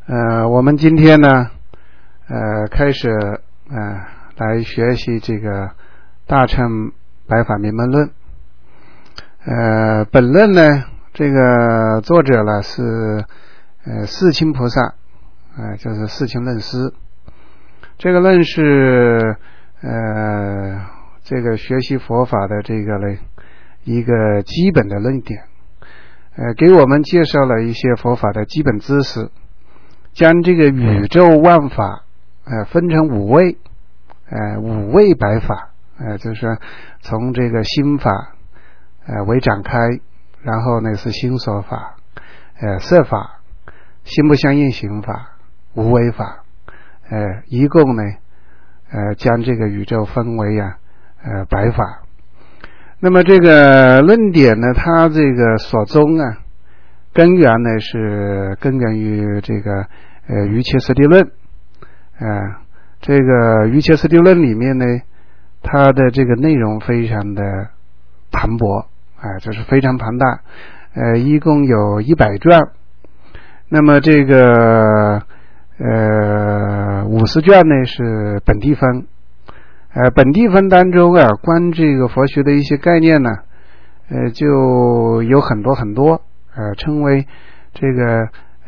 我们今天呢，开始来学习这个大乘白法明门论。本论呢，这个作者呢是世亲菩萨，就是世亲论师。这个论是这个学习佛法的这个呢一个基本的论点，给我们介绍了一些佛法的基本知识。将这个宇宙万法分成五位，五位白法，就是从这个心法为展开，然后呢是心所法，色法，心不相应行法，无为法，一共呢将这个宇宙分为白法。那么这个论点呢，它这个所宗根源呢是根源于这个瑜伽师地论。这个瑜伽师地论里面呢，它的这个内容非常的磅礴，就是非常庞大，一共有100卷。那么这个50卷呢是本地分，本地分当中关这个佛学的一些概念呢，就有很多，称为这个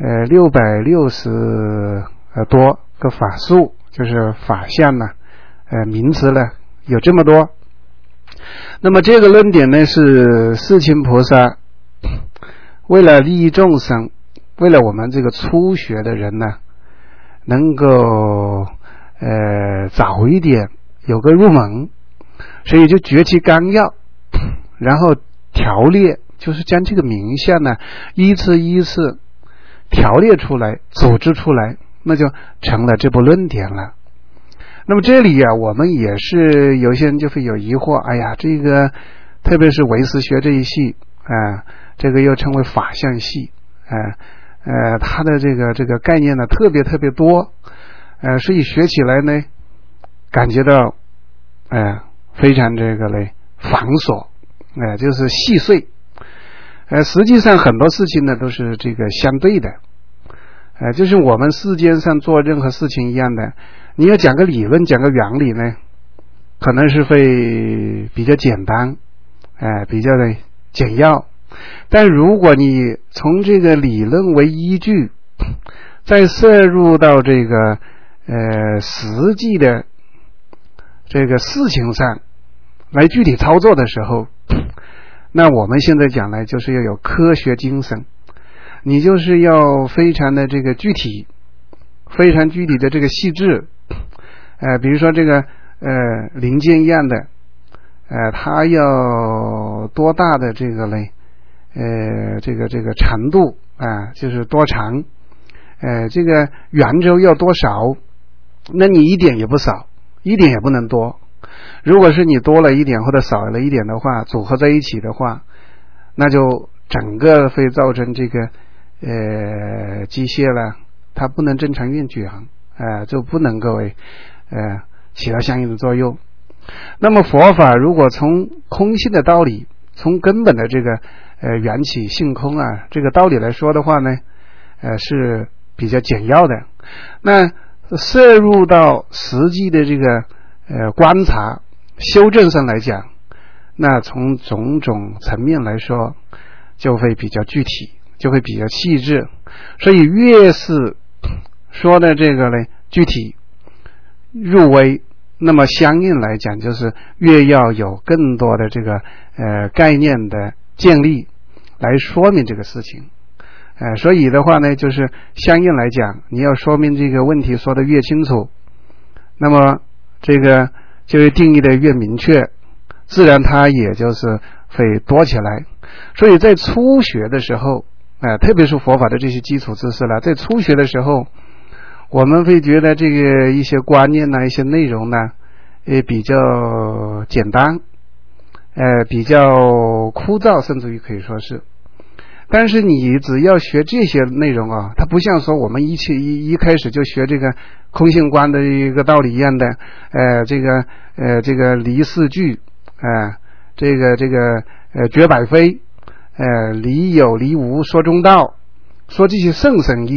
660多个法术，就是法相呢，名词呢有这么多。那么这个论点呢是世亲菩萨为了利益众生，为了我们这个初学的人呢能够早一点有个入门，所以就崛起纲要，然后条列，就是将这个名相呢依次条列出来，组织出来，那就成了这部论点了。那么这里我们也是有些人就会有疑惑，这个特别是唯识学这一系，这个又称为法相系，它的这个概念呢特别多，所以学起来呢感觉到非常这个嘞繁琐，就是细碎。实际上很多事情呢都是这个相对的，就是我们世间上做任何事情一样的，你要讲个理论，讲个原理呢，可能是会比较简单，比较的简要。但如果你从这个理论为依据，再摄入到这个实际的这个事情上来具体操作的时候，那我们现在讲呢，就是要有科学精神，你就是要非常的这个具体，非常具体的这个细致。比如说这个零件一样的，它要多大的这个嘞，这个长度就是多长，这个圆周要多少，那你一点也不少，一点也不能多。如果是你多了一点或者少了一点的话，组合在一起的话，那就整个会造成这个机械了，它不能正常运转，就不能够起到相应的作用。那么佛法如果从空性的道理，从根本的这个缘起性空这个道理来说的话呢，是比较简要的。那摄入到实际的这个观察修正上来讲，那从种种层面来说就会比较具体，就会比较细致。所以越是说的这个呢具体入微，那么相应来讲就是越要有更多的这个概念的建立来说明这个事情。所以的话呢，就是相应来讲，你要说明这个问题说得越清楚，那么这个就定义的越明确，自然它也就是会多起来。所以在初学的时候，特别是佛法的这些基础知识了，在初学的时候，我们会觉得这个一些观念一些内容呢，比较简单，比较枯燥，甚至于可以说是。但是你只要学这些内容它不像说我们一开始就学这个空性观的一个道理一样的，这个离四句，这个绝百非，离有离无说中道，说这些甚深义，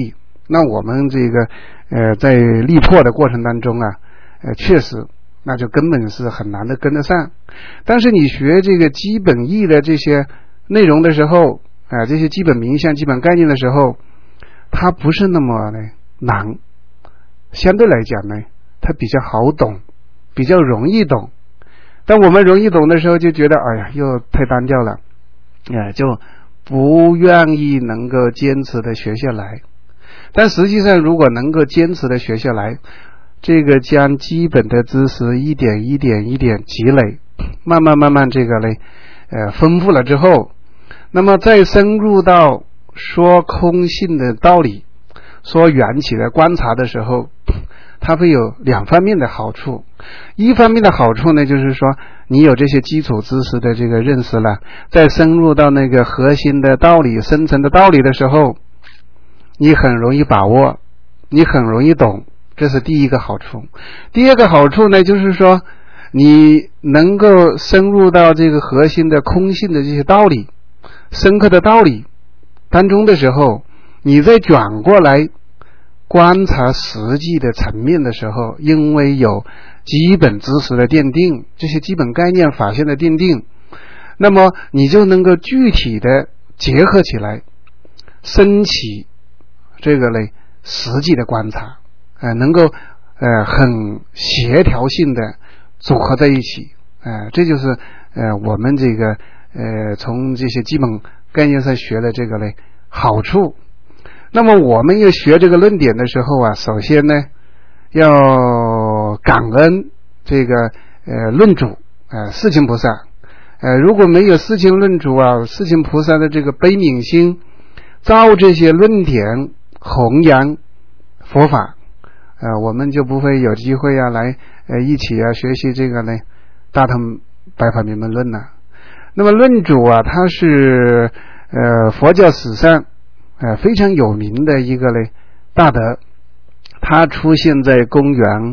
那我们这个在力破的过程当中啊，确实那就根本是很难的跟得上。但是你学这个基本义的这些内容的时候这些基本名相基本概念的时候，它不是那么呢难，相对来讲呢它比较好懂，比较容易懂。当我们容易懂的时候，就觉得哎呀又太单调了，就不愿意能够坚持的学下来。但实际上如果能够坚持的学下来，这个将基本的知识一点一点积累，慢慢这个呢丰富了之后，那么再深入到说空性的道理，说缘起的观察的时候，它会有两方面的好处。一方面的好处呢，就是说你有这些基础知识的这个认识了，再深入到那个核心的道理深层的道理的时候，你很容易把握，你很容易懂，这是第一个好处。第二个好处呢，就是说你能够深入到这个核心的空性的这些道理深刻的道理当中的时候，你再转过来观察实际的层面的时候，因为有基本知识的奠定，这些基本概念法性的奠定，那么你就能够具体的结合起来，升起这个呢实际的观察，能够很协调性的组合在一起，这就是我们这个从这些基本概念上学的这个呢好处。那么我们要学这个论点的时候啊，首先呢要感恩这个论主世亲菩萨，如果没有世亲论主啊，世亲菩萨的这个悲悯心，照这些论点弘扬佛法，我们就不会有机会来一起学习这个呢大乘白法明门论了。那么论主啊，他是佛教史上非常有名的一个呢大德，他出现在公元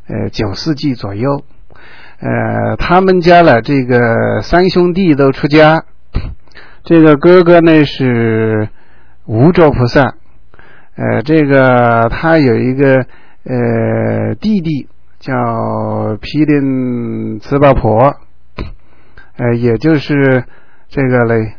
9世纪左右，他们家的这个三兄弟都出家，这个哥哥呢是无著菩萨，这个他有一个弟弟叫毗陵慈巴婆，也就是这个嘞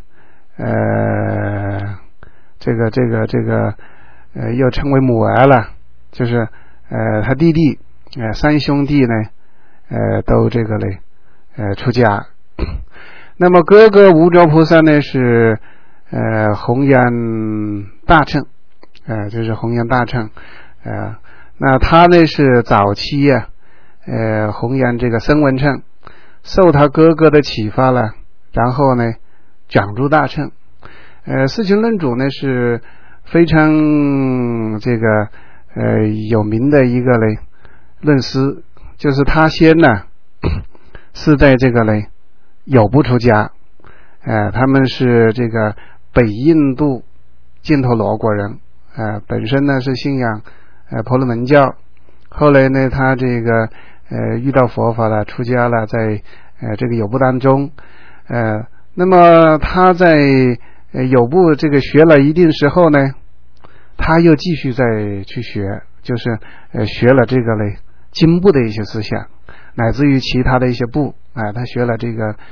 又称为母儿了，就是他弟弟三兄弟呢都这个嘞出家。那么哥哥无著菩萨呢是弘扬大乘，就是弘扬大乘，那他呢是早期弘扬这个声闻乘，受他哥哥的启发了，然后呢转入大乘。世亲论主呢是非常这个有名的一个嘞论师，就是他先呢是在这个嘞有部出家，他们是这个北印度犍陀罗国人，本身呢是信仰婆罗门教，后来呢他这个遇到佛法了，出家了，在这个有部当中，那么他在有部这个学了一定时候呢，他又继续再去学，就是学了这个嘞经部的一些思想，乃至于其他的一些部，他学了这个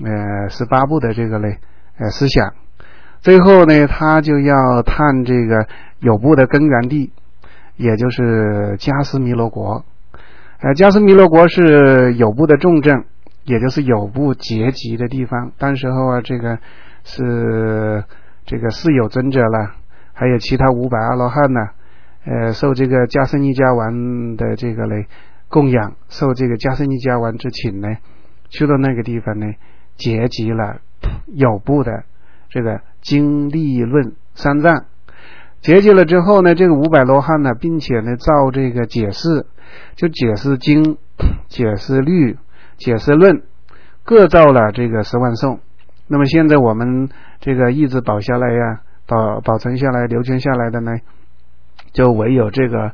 18部的这个嘞思想。最后呢他就要探这个有部的根源地，也就是迦尸弥罗国。迦尸弥罗国是有部的重镇，也就是有部结集的地方。当时候这个是这个四有尊者了，还有其他500阿罗汉呢，受这个迦叶尼迦王的这个嘞供养，受这个迦叶尼迦王之请呢，去到那个地方呢，结集了有部的这个经律论三藏。结集了之后呢，这个500罗汉呢，并且呢照这个解释，就解释经、解释律、解释论，各造了这个10万颂。那么现在我们这个一直保下来保存下来、留存下来的呢，就唯有这个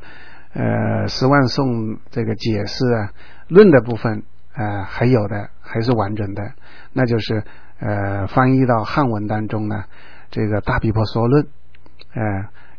10万颂这个解释论的部分还有的，还是完整的，那就是翻译到汉文当中呢，这个大毗婆娑论，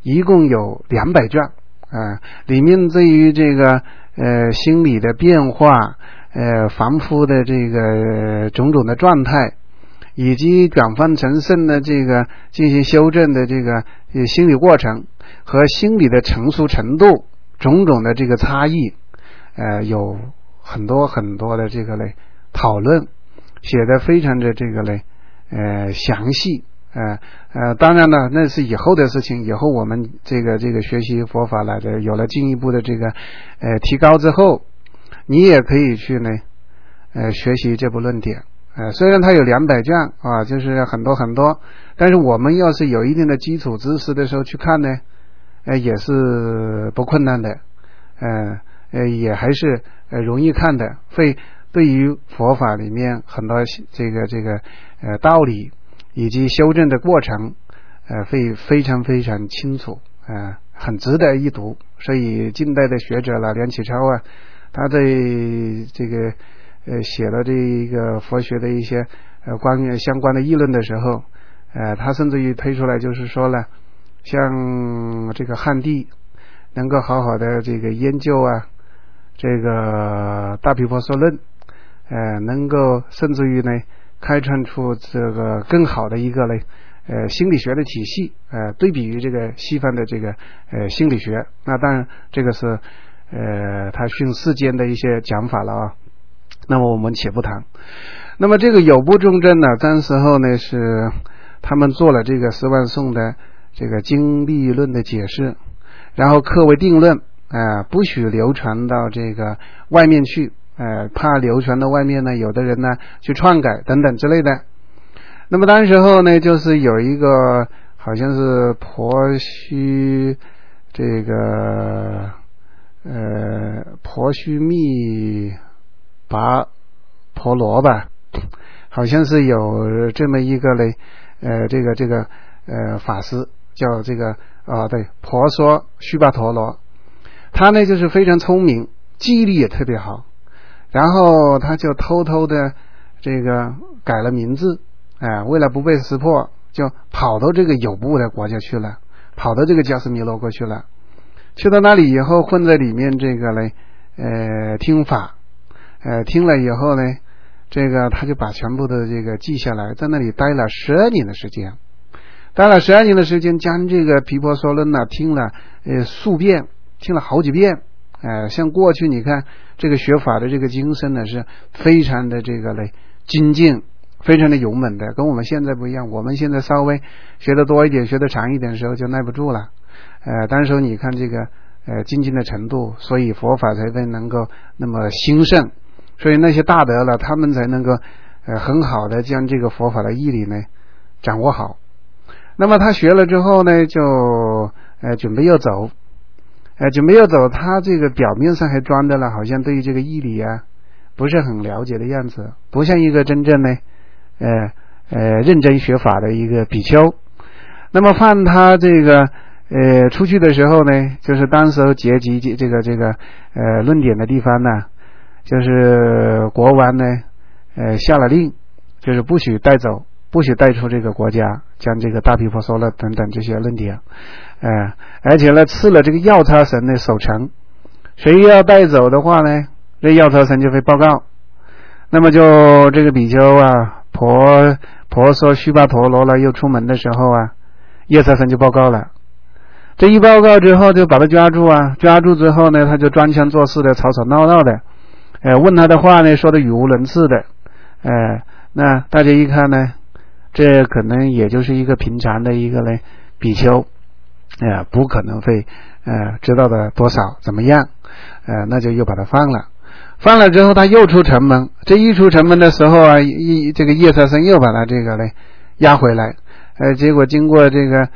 一共有200卷里面对于这个心理的变化凡夫的这个种种的状态，以及转凡成圣的这个进行修正的这个心理过程和心理的成熟程度种种的这个差异有很多很多的这个嘞讨论，写得非常的这个嘞详细当然了，那是以后的事情，以后我们这个学习佛法来的有了进一步的这个提高之后，你也可以去呢学习这部论点虽然它有200卷就是很多很多，但是我们要是有一定的基础知识的时候去看呢也是不困难的也还是容易看的，会对于佛法里面很多这个道理以及修正的过程会非常非常清楚很值得一读。所以近代的学者了梁启超他对这个写了这一个佛学的一些关于相关的议论的时候他甚至于推出来就是说了，像这个汉地能够好好的这个研究这个大毗婆娑论能够甚至于呢开创出这个更好的一个呢心理学的体系对比于这个西方的这个心理学，那当然这个是他训世间的一些讲法了那么我们且不谈。那么这个有部众证呢，当时候呢是他们做了这个十万颂的这个经历论的解释，然后刻为定论不许流传到这个外面去怕流传到外面呢有的人呢去篡改等等之类的。那么当时候呢就是有一个好像是婆须这个婆须密拔婆罗吧，好像是有这么一个嘞这个法师叫这个对婆娑须跋陀罗，他呢就是非常聪明，记忆力也特别好，然后他就偷偷的这个改了名字为了不被识破，就跑到这个有部的国家去了，跑到这个迦斯弥罗国去了。去到那里以后混在里面这个嘞听法听了以后呢这个他就把全部的这个记下来，在那里待了12年的时间，待了12年的时间，将这个毗婆娑论听了数遍，听了好几遍像过去你看这个学法的这个精神呢是非常的这个嘞精进，非常的勇猛的，跟我们现在不一样。我们现在稍微学得多一点学得长一点的时候就耐不住了当时你看这个精进的程度，所以佛法才会能够那么兴盛，所以那些大德了他们才能够很好的将这个佛法的义理呢掌握好。那么他学了之后呢就准备要走他这个表面上还装的了好像对于这个义理不是很了解的样子，不像一个真正呢认真学法的一个比丘。那么放他这个出去的时候呢，就是当时结集这个论点的地方呢，就是国王呢下了令，就是不许带走，不许带出这个国家，将这个大毗婆娑罗等等这些论点而且呢赐了这个药叉神的守城，谁要带走的话呢，这药叉神就会报告。那么就这个比丘婆娑须跋陀罗了又出门的时候药叉神就报告了。这一报告之后就把他抓住抓住之后呢他就装腔作势的吵吵闹闹的问他的话呢说的语无伦次的那大家一看呢这可能也就是一个平常的一个呢比丘不可能会知道的多少怎么样那就又把他放了之后他又出城门，这一出城门的时候这个叶叉生又把他这个呢押回来结果经过这个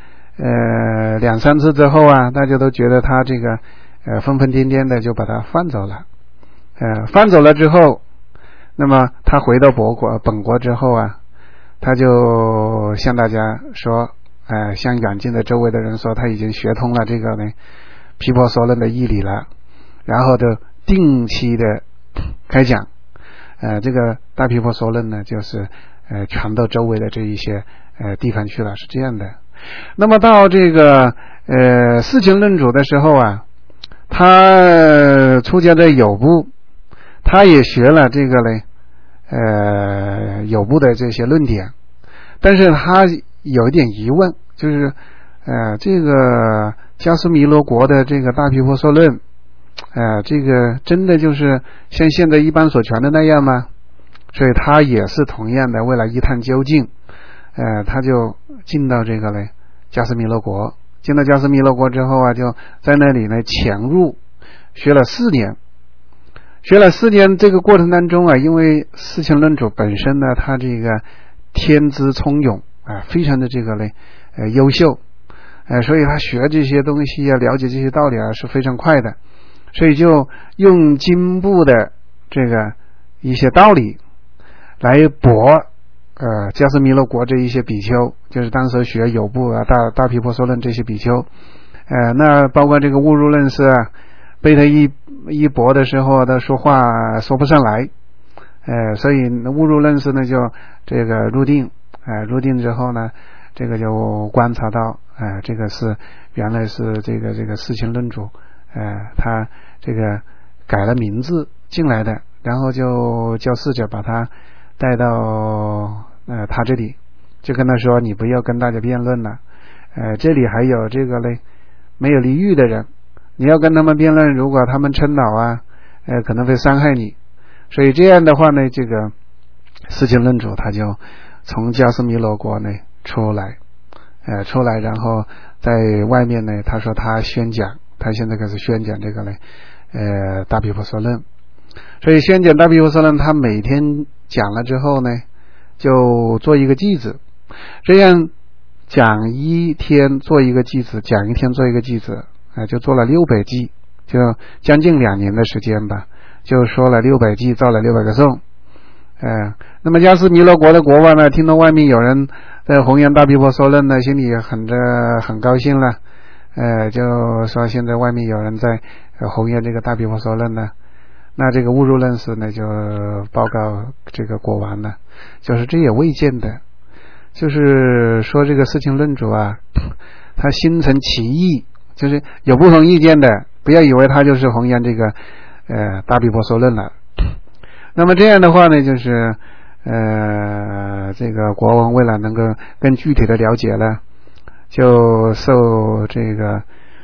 2-3次之后大家都觉得他这个疯疯癫癫的就把他放走了放走了之后，那么他回到本国之后他就向大家说向远近的周围的人说他已经学通了这个呢毗婆娑论的义理了，然后就定期的开讲这个大毗婆娑论呢就是传到周围的这一些地方去了，是这样的。那么到这个四情论主的时候啊，他出家在有部，他也学了这个嘞，有部的这些论点，但是他有一点疑问，就是这个迦尸弥罗国的这个大毗婆娑论，这个真的就是像现在一般所传的那样吗？所以他也是同样的，为了一探究竟，他就进到这个嘞迦尸弥罗国。进到迦尸弥罗国之后啊，就在那里呢潜入学了4年。学了4年，这个过程当中啊，因为四情论主本身呢，他这个天资聪勇啊，非常的这个嘞优秀，所以他学这些东西啊，了解这些道理啊是非常快的，所以就用经部的这个一些道理来驳迦尸弥罗国这一些比丘，就是当时学有部啊大毗婆娑论这些比丘，那包括这个误入论师啊，被他一驳的时候，他说话说不上来，所以误入论师呢就这个入定，入定之后呢，这个就观察到，这个是原来是这个四情论主，他这个改了名字进来的，然后就叫侍者把他带到他这里，就跟他说你不要跟大家辩论了，这里还有这个嘞没有离欲的人，你要跟他们辩论，如果他们嗔恼啊，可能会伤害你，所以这样的话呢，这个四情论主他就从迦尸弥罗国呢出来，然后在外面呢，他说他宣讲，他现在开始宣讲这个呢大毗婆娑论，所以宣讲大毗婆娑论，他每天讲了之后呢，就做一个偈子，这样讲一天做一个偈子，讲一天做一个偈子，就做了600偈，就将近2年的时间吧，就说了600偈，造了600个颂。那么迦尸弥罗国的国王呢，听到外面有人在弘扬大毗婆娑论呢，心里很高兴了，就说现在外面有人在弘扬这个大毗婆娑论呢，那这个误入论师呢就报告这个国王呢，就是这也未见的，就是说这个四情论主啊，他心存歧义，就是有不同意见的，不要以为他就是弘扬这个大毗婆娑论了。那么这样的话呢，就是这个国王为了能够更具体的了解了，就受这个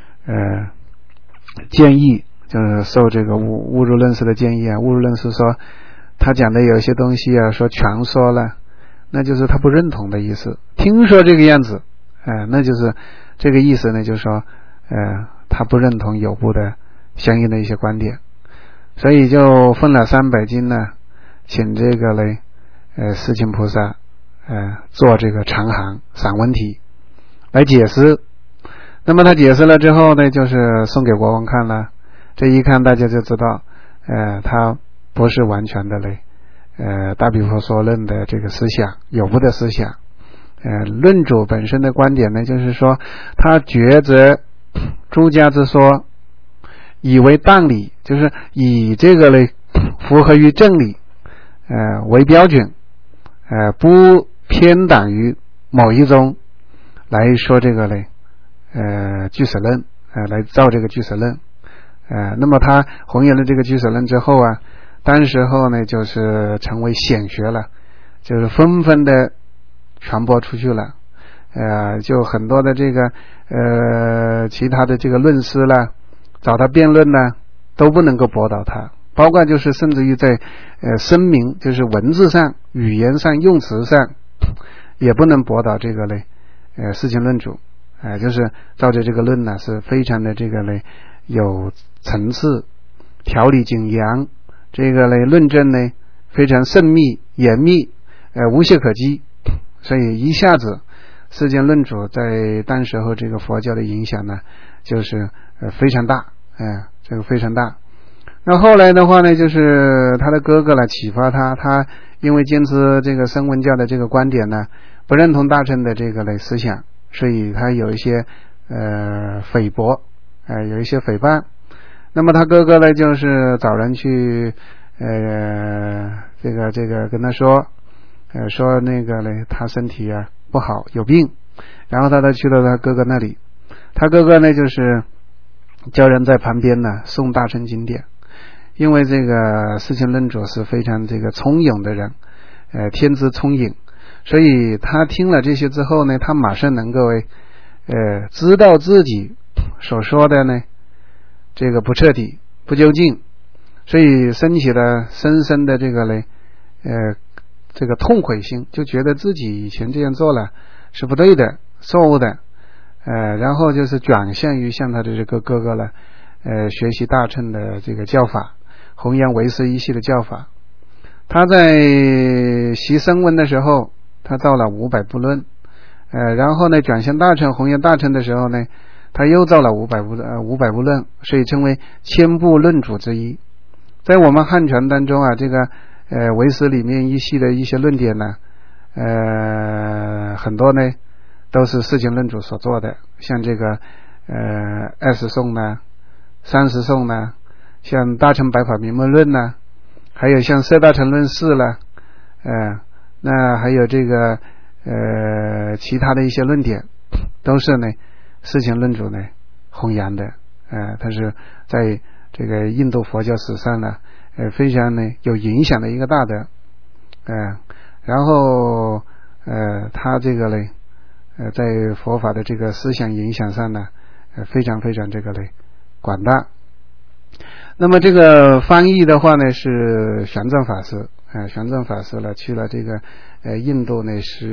建议，就是受这个误入论师的建议啊。误入论师说他讲的有些东西啊，说全说了，那就是他不认同的意思，听说这个样子，那就是这个意思呢，就是说他不认同有部的相应的一些观点，所以就分了300经呢，请这个嘞世亲菩萨做这个长行散文体来解释。那么他解释了之后呢，就是送给国王看了，这一看大家就知道他不是完全的嘞大毗婆娑论的这个思想，有部的思想。论主本身的观点呢，就是说他觉着诸家之说以为当理，就是以这个嘞符合于正理为标准，不偏袒于某一宗来说这个嘞俱舍论，来造这个俱舍论。那么他弘扬了这个俱舍论之后啊，当时候呢就是成为显学了，就是纷纷的传播出去了，就很多的这个其他的这个论师啦，找他辩论呢，都不能够驳倒他，包括就是甚至于在声明，就是文字上、语言上、用词上，也不能驳倒这个嘞四情论主，就是照着这个论呢，是非常的这个嘞有层次，条理紧扬，这个嘞论证呢非常慎密严密，无懈可击，所以一下子四情论主在当时候这个佛教的影响呢，就是非常大，这个非常大。那后来的话呢，就是他的哥哥来启发他，他因为坚持这个声闻教的这个观点呢，不认同大乘的这个类思想，所以他有一些诽驳，有一些诽谤。那么他哥哥呢，就是找人去这个跟他说，说那个呢他身体啊不好，有病，然后他去到他哥哥那里， 他哥哥呢就是叫人在旁边呢诵大乘经典，因为这个释迦论主是非常这个聪颖的人，天资聪颖，所以他听了这些之后呢，他马上能够知道自己所说的呢这个不彻底不究竟，所以升起了深深的这个呢这个痛悔心，就觉得自己以前这样做了是不对的错误的，然后就是转向于向他的这个哥哥了学习大乘的这个教法，弘扬唯识一系的教法。他在习声闻的时候他造了500部论，然后呢转向大乘弘扬大乘的时候呢他又造了500部论，所以称为1000部论主之一。在我们汉传当中啊，这个唯识里面一系的一些论点呢很多呢都是释迦论主所做的，像这个20颂呢30颂呢，像大乘百法明门论呢，还有像摄大乘论释了那还有这个其他的一些论点都是呢释迦论主呢弘扬的，他是在这个印度佛教史上呢非常呢有影响的一个大德，然后他这个呢在佛法的这个思想影响上呢非常非常这个呢广大。那么这个翻译的话呢是玄奘法师，玄奘法师呢去了这个印度呢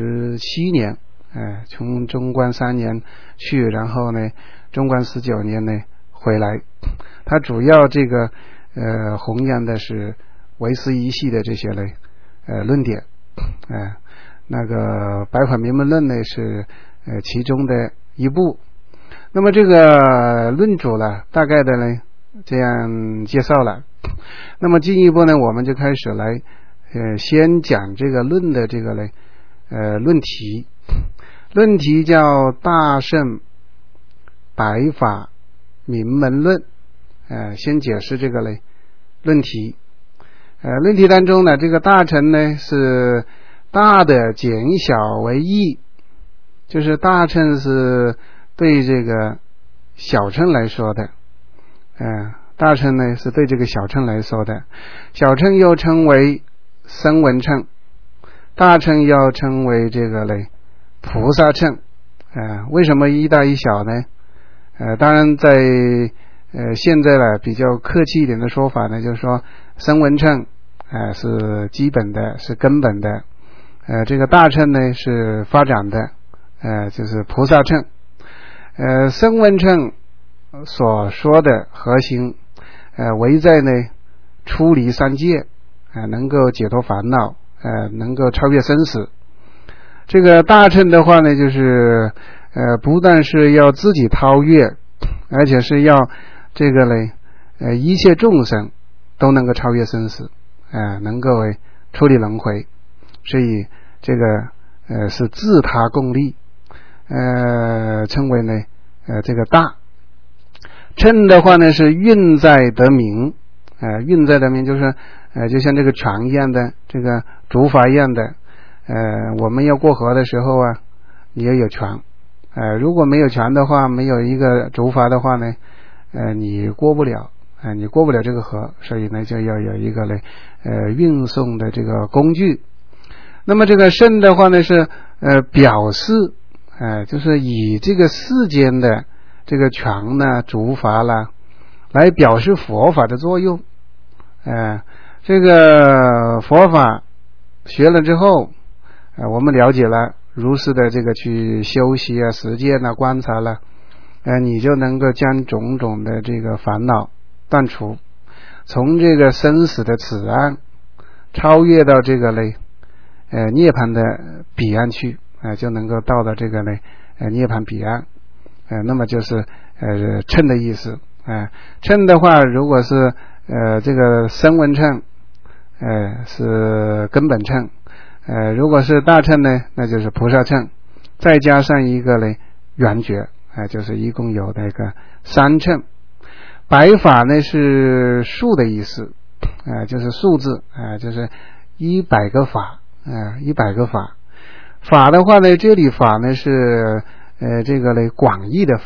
17年，从中观3年去，然后呢中观19年呢回来。他主要这个弘扬的是唯识一系的这些呢论点，那个百法明门论呢是其中的一部。那么这个论主呢大概的呢这样介绍了，那么进一步呢我们就开始来先讲这个论的这个呢论题。论题叫大乘百法明门论，先解释这个呢论题。论题当中呢这个大乘呢是大的减小为异，就是大乘是对这个小乘来说的，大乘呢是对这个小乘来说的，小乘又称为声闻乘，大乘要称为这个呢菩萨乘。为什么一大一小呢？当然在现在呢比较客气一点的说法呢，就是说声闻乘是基本的是根本的，这个大乘呢是发展的，就是菩萨乘。声闻乘所说的核心为在呢出离三界，能够解脱烦恼，能够超越生死。这个大乘的话呢就是不但是要自己超越，而且是要这个呢一切众生都能够超越生死，能够出离轮回，所以这个是自他共利，称为呢这个大。乘的话呢是运在得名，运在得名就是就像这个船一样的，这个竹筏一样的，我们要过河的时候啊你要有船，如果没有船的话，没有一个竹筏的话呢你过不了，你过不了这个河，所以呢就要有一个呢运送的这个工具。那么这个乘的话呢是表示就是以这个世间的这个船呢竹筏啦来表示佛法的作用。这个佛法学了之后我们了解了如是的这个去修习啊实践啊观察了，你就能够将种种的这个烦恼断除，从这个生死的此岸超越到这个呢涅槃的彼岸去，就能够到了这个呢涅槃彼岸。那么就是乘的意思。乘的话如果是这个声闻乘是根本乘，如果是大乘呢那就是菩萨乘，再加上一个呢圆觉，就是一共有那个3乘。百法呢是数的意思，就是数字，就是100个法，100个法。法的话呢，这里法呢是这个呢广义的法，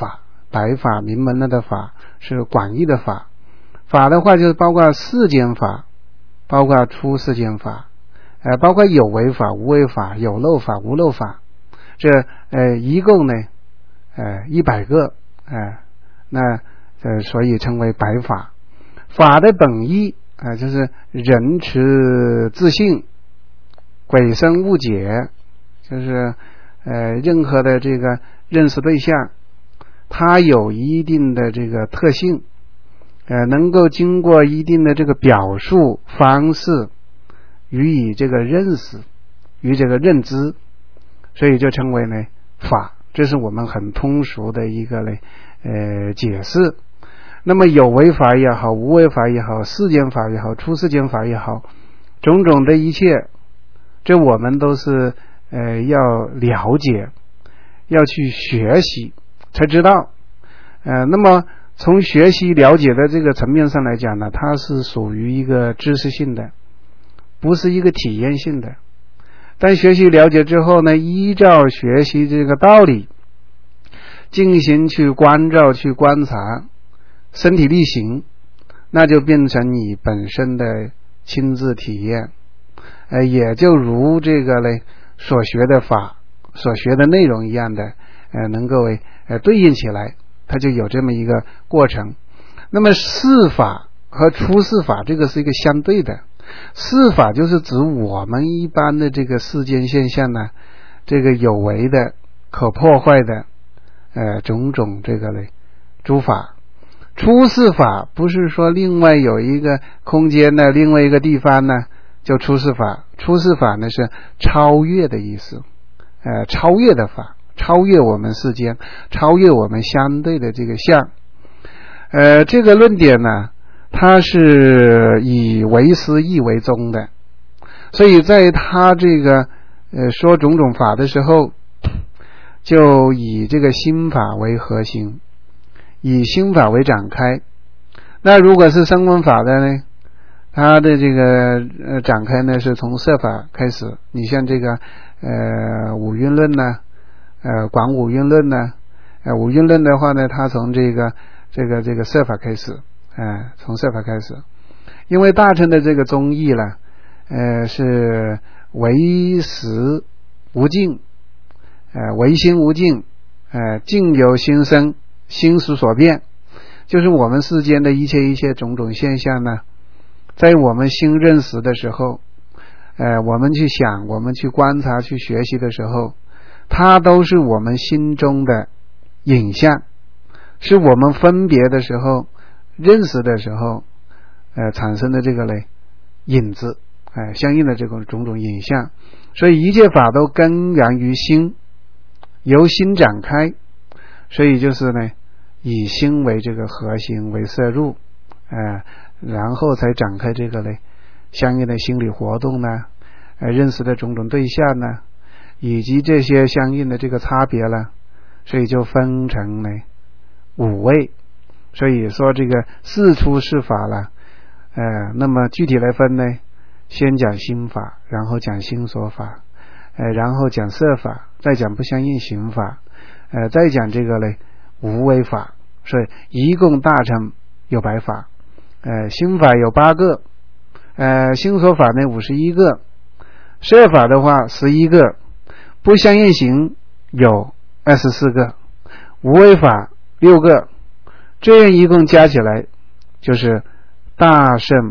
白法明门了的法，是广义的法。法的话就是包括世间法，包括出世间法，包括有为法、无为法、有漏法、无漏法，这一共呢100个，那所以称为白法。法的本意就是人持自性，鬼生误解，就是任何的这个认识对象，它有一定的这个特性，能够经过一定的这个表述方式予以这个认识，与这个认知，所以就称为呢法。这是我们很通俗的一个解释。那么有为法也好，无为法也好，世间法也好，出世间法也好，种种的一切，这我们都是要了解，要去学习才知道。那么从学习了解的这个层面上来讲呢，它是属于一个知识性的，不是一个体验性的。但学习了解之后呢，依照学习这个道理进行去关照、去观察，身体力行，那就变成你本身的亲自体验。也就如这个所学的法、所学的内容一样的，能够对应起来，它就有这么一个过程。那么世法和出世法这个是一个相对的，世法就是指我们一般的这个世间现象呢，这个有为的、可破坏的种种这个诸法。出世法不是说另外有一个空间呢，另外一个地方呢就出世法。出世法呢是超越的意思，超越的法，超越我们世间，超越我们相对的这个相。这个论点呢，它是以为师义为宗的，所以在他这个说种种法的时候，就以这个心法为核心，以心法为展开。那如果是声闻法的呢，它的这个展开呢是从色法开始。你像这个五蕴论呢，广五蕴论呢，五蕴论的话呢，它从这个色法开始，从色法开始。因为大乘的这个宗义呢，是唯识无尽，唯心无尽，尽由心生，心识所变，就是我们世间的一切种种现象呢，在我们心认识的时候，我们去想，我们去观察，去学习的时候，它都是我们心中的影像，是我们分别的时候、认识的时候产生的这个影子，相应的这种种种影像。所以一切法都根源于心，由心展开，所以就是呢以心为这个核心为摄入，然后才展开这个相应的心理活动呢，认识的种种对象呢，以及这些相应的这个差别了，所以就分成五位。所以说这个事出世法了，那么具体来分呢，先讲心法，然后讲心所法，然后讲色法，再讲不相应行法，再讲这个无为法。所以一共大乘有100法，心法有8个，心所法呢51个，色法的话11个，不相应行有24个，无为法6个，这样一共加起来就是大乘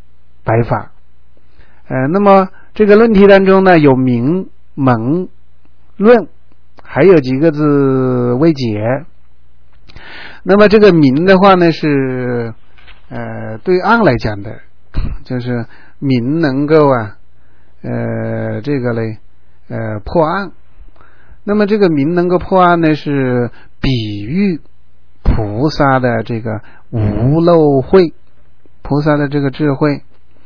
100法。那么这个论题当中呢，有名、门、论，还有几个字未解。那么这个名的话呢，是对案来讲的，就是名能够这个破案。那么这个名能够破案呢，是比喻菩萨的这个无漏慧，菩萨的这个智慧。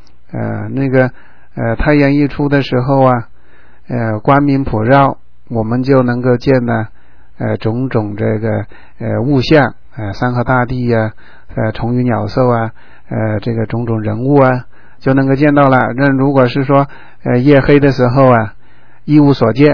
太阳一出的时候光明普照，我们就能够见呢种种这个物象，山河大地虫鱼鸟兽这个种种人物就能够见到了。那如果是说夜黑的时候一无所见，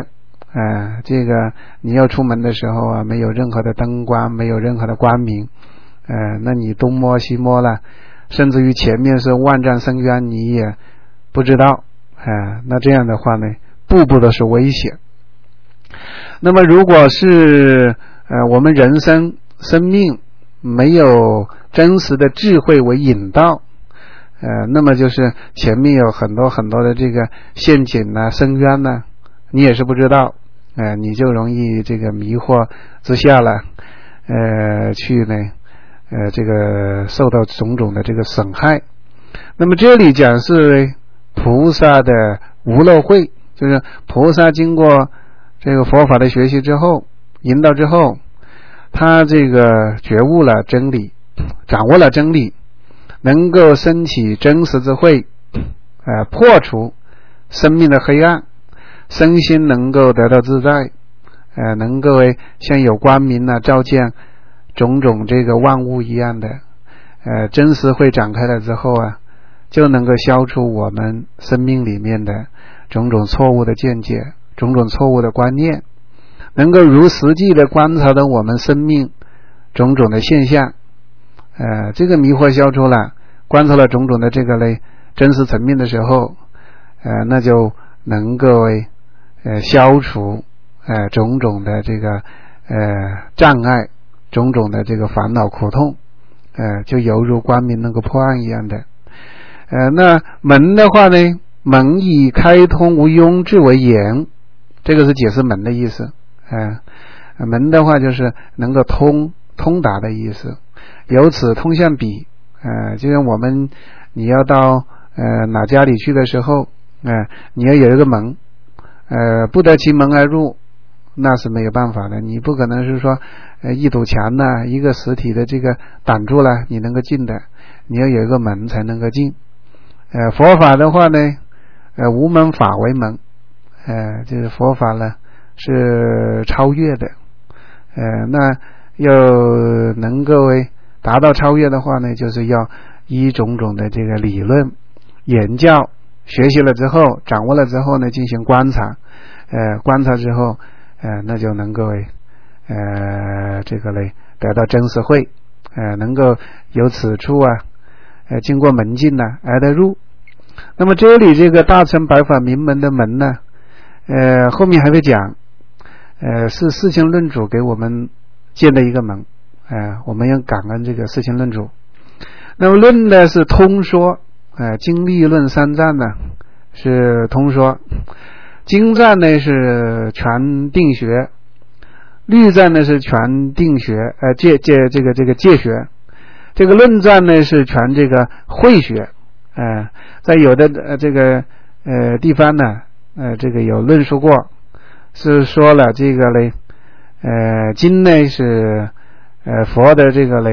这个你要出门的时候啊，没有任何的灯光，没有任何的光明，那你东摸西摸了，甚至于前面是万丈深渊你也不知道，那这样的话呢，步步都是危险。那么如果是我们人生命没有真实的智慧为引导，那么就是前面有很多很多的这个陷阱啊、深渊啊，你也是不知道，你就容易这个迷惑之下了，去呢，这个受到种种的这个损害。那么这里讲是菩萨的无漏慧，就是菩萨经过这个佛法的学习之后，引导之后，他这个觉悟了真理，掌握了真理，能够升起真实智慧，破除生命的黑暗，身心能够得到自在，能够像有光明啊照见种种这个万物一样的，真实会展开了之后啊，就能够消除我们生命里面的种种错误的见解，种种错误的观念，能够如实际的观察到我们生命种种的现象，这个迷惑消除了，观察了种种的这个真实层面的时候，那就能够消除种种的这个障碍，种种的这个烦恼苦痛，就犹如光明能够破暗一样的。那门的话呢，门以开通无庸智为言，这个是解释门的意思。门的话就是能够通达的意思，由此通向彼。就像你要到哪家里去的时候，你要有一个门，不得其门而入，那是没有办法的。你不可能是说一堵墙呢，一个实体的这个挡住了你能够进的，你要有一个门才能够进。佛法的话呢，无门法为门，就是佛法呢是超越的，那要能够达到超越的话呢，就是要依种种的这个理论研教，学习了之后，掌握了之后呢，进行观察，观察之后，那就能够这个得到真实慧，能够由此处啊，经过门径呢而得入。那么这里这个大乘白法明门的门呢，后面还会讲，是世亲论主给我们建的一个门，我们要感恩这个世亲论主。那么论呢是通说，经历论三藏呢是通说，经藏呢是全定学，律藏呢是全定学，戒学，这个论藏呢是全这个慧学。在有的这个地方呢，这个有论述过，是说了这个经呢是佛的这个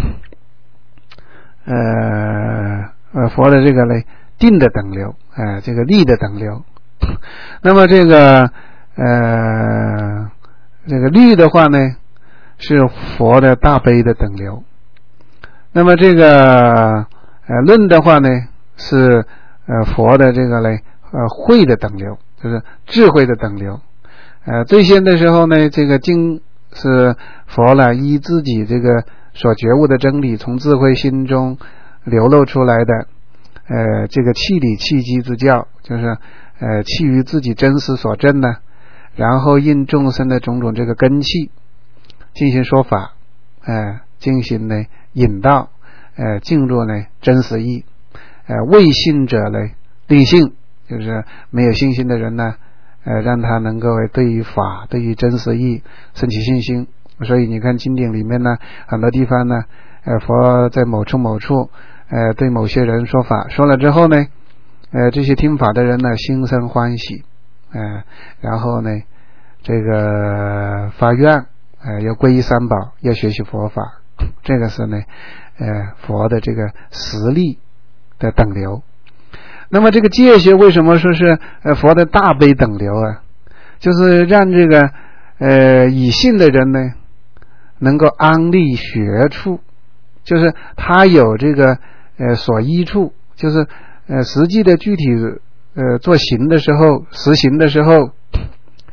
佛的这个定的等流，这个力的等流。那么这个律的话呢是佛的大悲的等流。那么这个论的话呢是佛的这个慧的等流，就是智慧的等流。最先的时候呢，这个经是佛呢依自己这个所觉悟的真理，从智慧心中流露出来的，这个气理气机之教，就是气于自己真实所证呢，然后应众生的种种这个根器进行说法，进行呢引导，进入呢真实义，未信者呢令信，就是没有信心的人呢，让他能够对于法对于真实义升起信心。所以你看经典里面呢，很多地方呢，佛在某处对某些人说法，说了之后呢，这些听法的人呢心生欢喜，然后呢这个发愿，要皈依三宝，要学习佛法，这个是呢佛的这个实力的等流。那么这个戒学为什么说是佛的大悲等流啊？就是让这个以信的人呢能够安立学处，就是他有这个所依处，就是实际的具体做行的时候，实行的时候，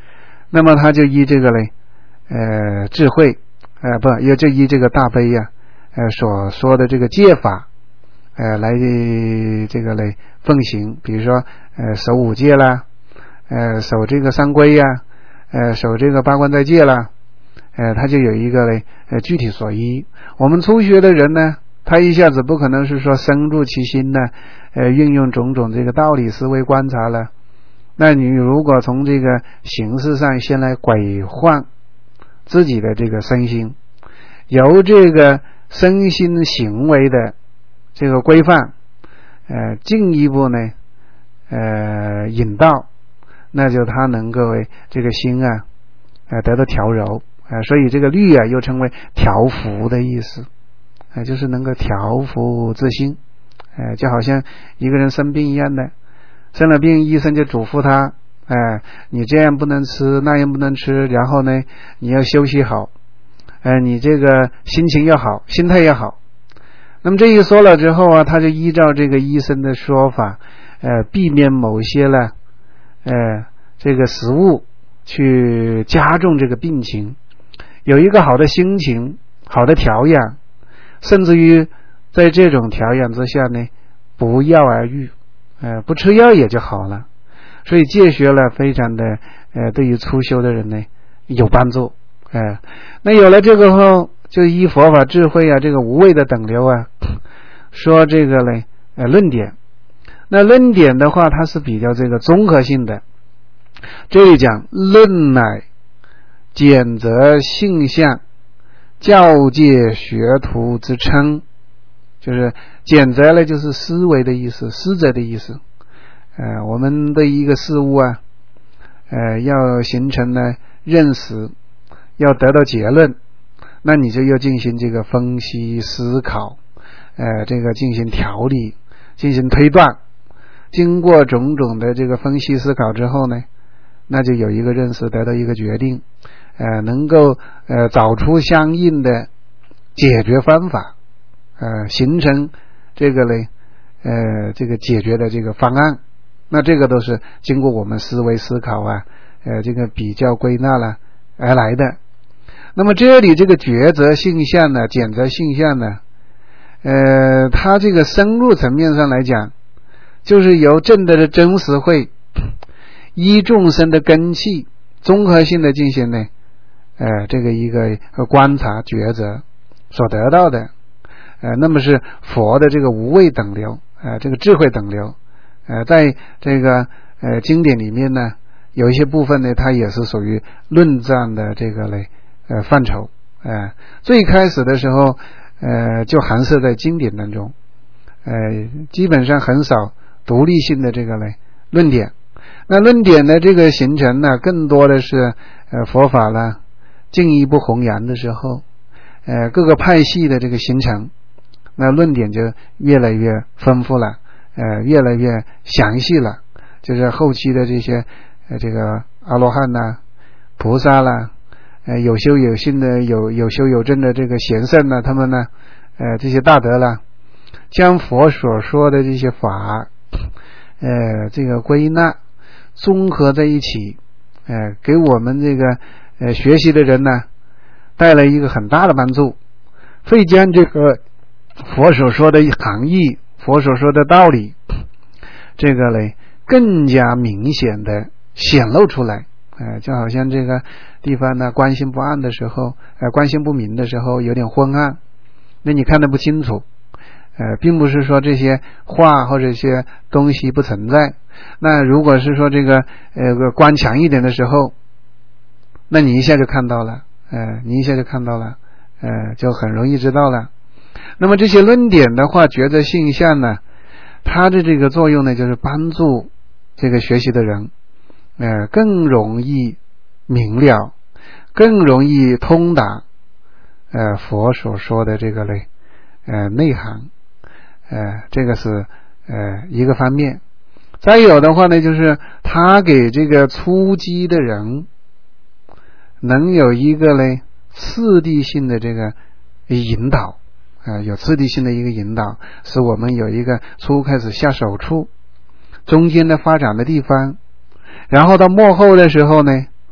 那么他就依这个嘞智慧也就依这个大悲呀所说的这个戒法来这个嘞奉行，比如说守五戒啦，守这个三规呀，守这个八关斋戒啦，他就有一个嘞具体所依。我们初学的人呢，他一下子不可能是说深入其心呢，运用种种这个道理思维观察了。那你如果从这个形式上先来规范自己的这个身心，由这个身心行为的这个规范进一步呢引导，那就他能够为这个心得到调柔所以这个律又称为调伏的意思就是能够调伏自心就好像一个人生病一样的，生了病医生就嘱咐他你这样不能吃那样不能吃，然后呢你要休息好你这个心情要好，心态要好。那么这一说了之后他就依照这个医生的说法避免某些了这个食物去加重这个病情，有一个好的心情，好的调养，甚至于在这种调养之下呢不药而愈不吃药也就好了。所以戒学了非常的对于初修的人呢有帮助那有了这个后，就依佛法智慧这个无畏的等流说这个呢论点。那论点的话它是比较这个综合性的，这里讲论乃简则性相教戒学徒之称，就是简则呢就是思维的意思，思则的意思我们对一个事物要形成呢认识，要得到结论，那你就要进行这个分析思考这个进行条理，进行推断，经过种种的这个分析思考之后呢，那就有一个认识，得到一个决定能够找出相应的解决方法形成这个呢这个解决的这个方案。那这个都是经过我们思维思考这个比较归纳了而来的。那么这里这个抉择性相呢，简择性相呢它这个深入层面上来讲，就是由正德的真实慧依众生的根器综合性的进行呢这个一个观察抉择所得到的那么是佛的这个无畏等流这个智慧等流在这个经典里面呢，有一些部分呢它也是属于论战的这个类范畴最开始的时候就含摄在经典当中基本上很少独立性的这个类论点。那论点的这个形成呢，更多的是佛法呢进一步弘扬的时候各个派系的这个形成，那论点就越来越丰富了越来越详细了，就是后期的这些这个阿罗汉菩萨啦有修有信的有修有证的这个贤圣他们呢这些大德啦，将佛所说的这些法这个归纳综合在一起给我们这个学习的人呢带来一个很大的帮助，会将这个佛所说的含义，佛所说的道理这个呢更加明显的显露出来就好像这个地方呢观心不暗的时候观心不明的时候有点昏暗，那你看得不清楚并不是说这些话或者一些东西不存在，那如果是说这个光强一点的时候，那你一下就看到了你一下就看到了就很容易知道了。那么这些论点的话，抉择性相呢，它的这个作用呢就是帮助这个学习的人更容易明了，更容易通达佛所说的这个类内涵这个是一个方面。再有的话呢，就是他给这个初机的人能有一个呢次第性的这个引导有次第性的一个引导，使我们有一个初开始下手处，中间的发展的地方，然后到末后的时候呢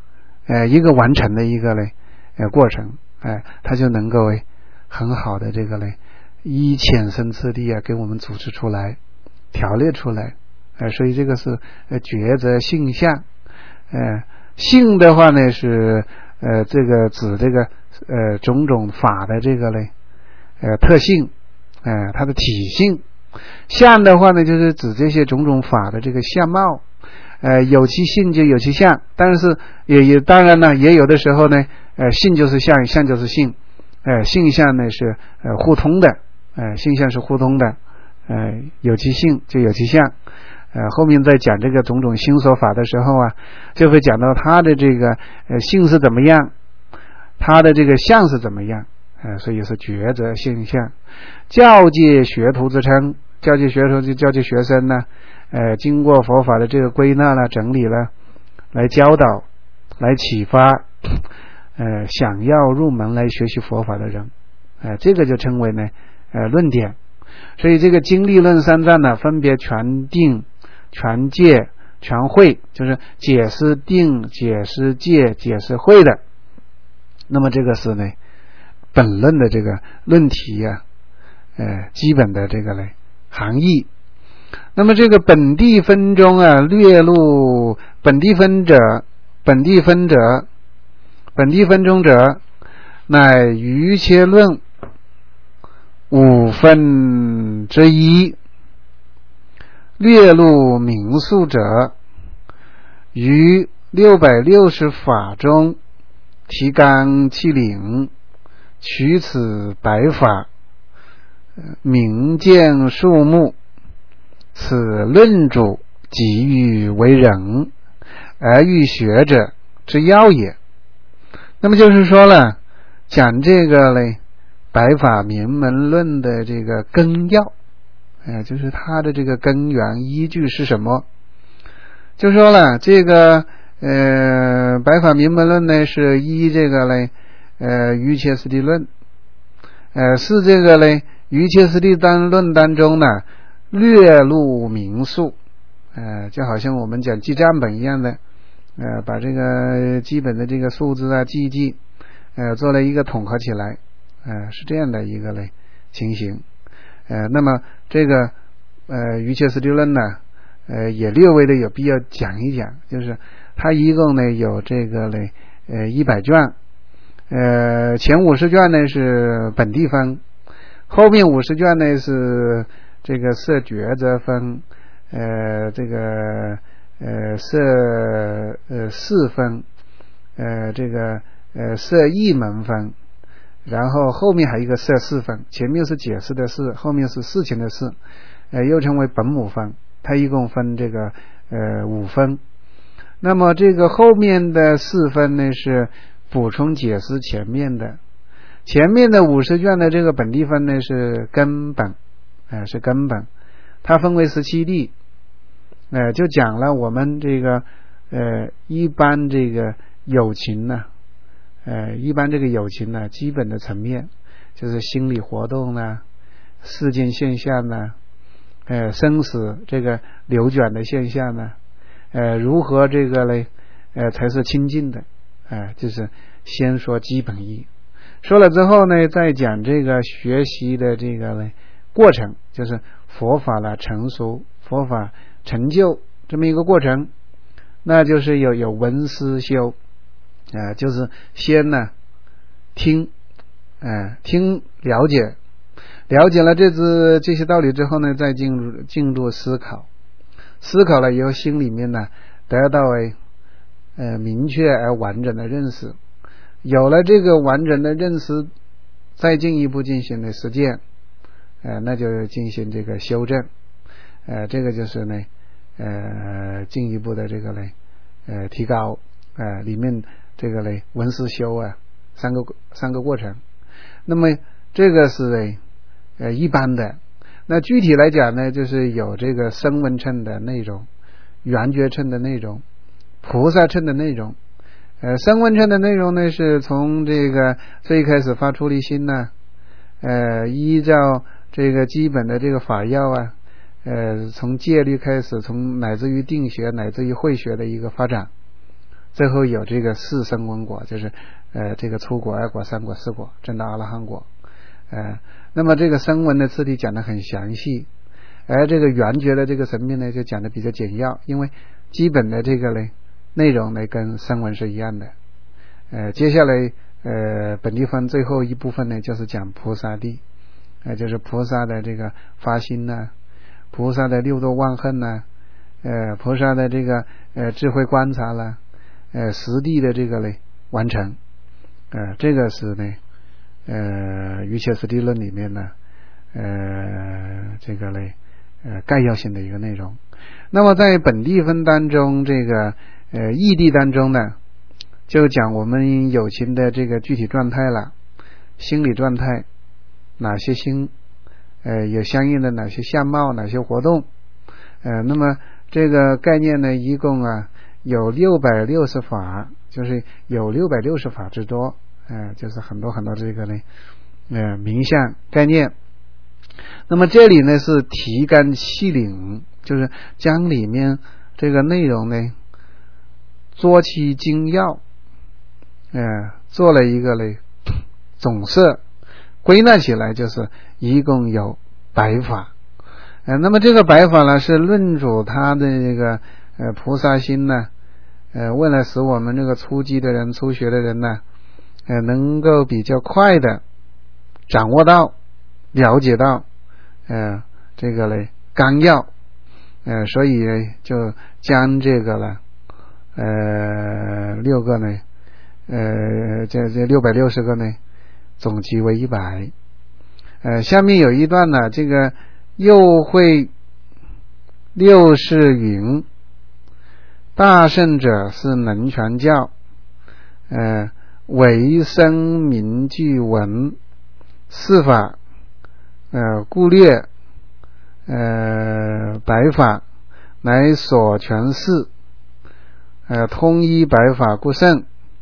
一个完成的一个嘞过程，它就能够很好的这个嘞依浅深次第给我们组织出来，条列出来，所以这个是觉则性相。性的话呢是这个指这个种种法的这个嘞特性，它的体性。相的话呢就是指这些种种法的这个相貌，有其性就有其相，但是也当然呢也有的时候呢性就是相，相就是性，性相呢是互通的，性相是互通的，有其性就有其相。后面在讲这个种种心所法的时候啊，就会讲到他的这个性是怎么样，他的这个相是怎么样，所以是觉则性相。教诫学徒之称，教诫学徒就教诫学生呢，经过佛法的这个归纳了整理了，来教导来启发想要入门来学习佛法的人，这个就称为呢论点。所以这个经历论三藏呢分别全定全戒全会，就是解释定解释戒解释会的。那么这个是呢本论的这个论题基本的这个呢含义。那么这个本地分中略录本地分中者乃瑜伽论5分之一，略录名宿者于660法中提纲挈领，取此白法，明见数目，此论主即欲为人而欲学者之要也。那么就是说了，讲这个嘞白法明门论的这个根要，就是它的这个根源依据是什么。就说了这个白法明门论呢是依这个嘞瑜伽师地论，是这个嘞瑜伽师地论当中呢略录名宿，就好像我们讲记账本一样的，把这个基本的这个数字记一记，做了一个统合起来，是这样的一个嘞情形。那么这个瑜伽师地论呢也略微的有必要讲一讲，就是它一共呢有这个嘞100卷，前50卷呢是本地分，后面50卷呢是这个摄觉则分，这个摄四分，这个摄一门分，然后后面还有一个摄四分，前面是解释的事，后面是事情的事，又称为本母分，它一共分这个5分。那么这个后面的4分呢是补充解释前面的，前面的50卷的这个本地分呢是根本，是根本，它分为17地，就讲了我们这个一般这个友情呢，一般这个友情呢基本的层面就是心理活动呢，事件现象呢，生死这个流转的现象呢，如何这个嘞才是清净的，就是先说基本义，说了之后呢再讲这个学习的这个嘞过程，就是佛法的成熟，佛法成就这么一个过程。那就是有闻思修，就是先呢听，听了解了这些道理之后呢，再进入思考，思考了以后心里面呢得到明确而完整的认识，有了这个完整的认识，再进一步进行的实践，那就进行这个修正，这个就是呢进一步的这个呢提高，里面这个呢闻思修三个过程。那么这个是一般的，那具体来讲呢就是有这个声闻乘的内容，缘觉乘的内容，菩萨乘的内容。声闻乘的内容呢是从这个最开始发出离心呢，依照这个基本的这个法要从戒律开始，从乃至于定学乃至于慧学的一个发展， 最后有这个四声闻果，就是这个初果、二果、三果、四果，证到阿罗汉果。那么这个声闻的次第讲得很详细，而这个圆觉的这个神秘呢就讲得比较简要，因为基本的这个呢内容呢跟声闻是一样的。接下来本地分最后一部分呢就是讲菩萨地，就是菩萨的这个发心呢，菩萨的六度忘恨呢，菩萨的这个智慧观察了，实地的这个呢完成，这个是呢瑜伽师地论里面呢这个呢概要性的一个内容。那么在本地分当中，这个义谛当中呢，就讲我们有情的这个具体状态了，心理状态，哪些心有相应的哪些相貌，哪些活动。那么这个概念呢一共有660法，就是有660法之多，就是很多很多这个呢名相概念。那么这里呢是提纲挈领，就是将里面这个内容呢捉其精要，做了一个呢总摄，归纳起来就是一共有100法。那么这个100法呢是论主他的这个菩萨心呢，为了使我们这个初级的人、初学的人呢能够比较快的掌握到、了解到这个呢纲要，所以呢就将这个呢6个呢这660个呢总集为100。下面有一段呢，这个又会六世云：大圣者是能传教，唯生名句文四法，故略100法乃所诠释，通一100法故圣，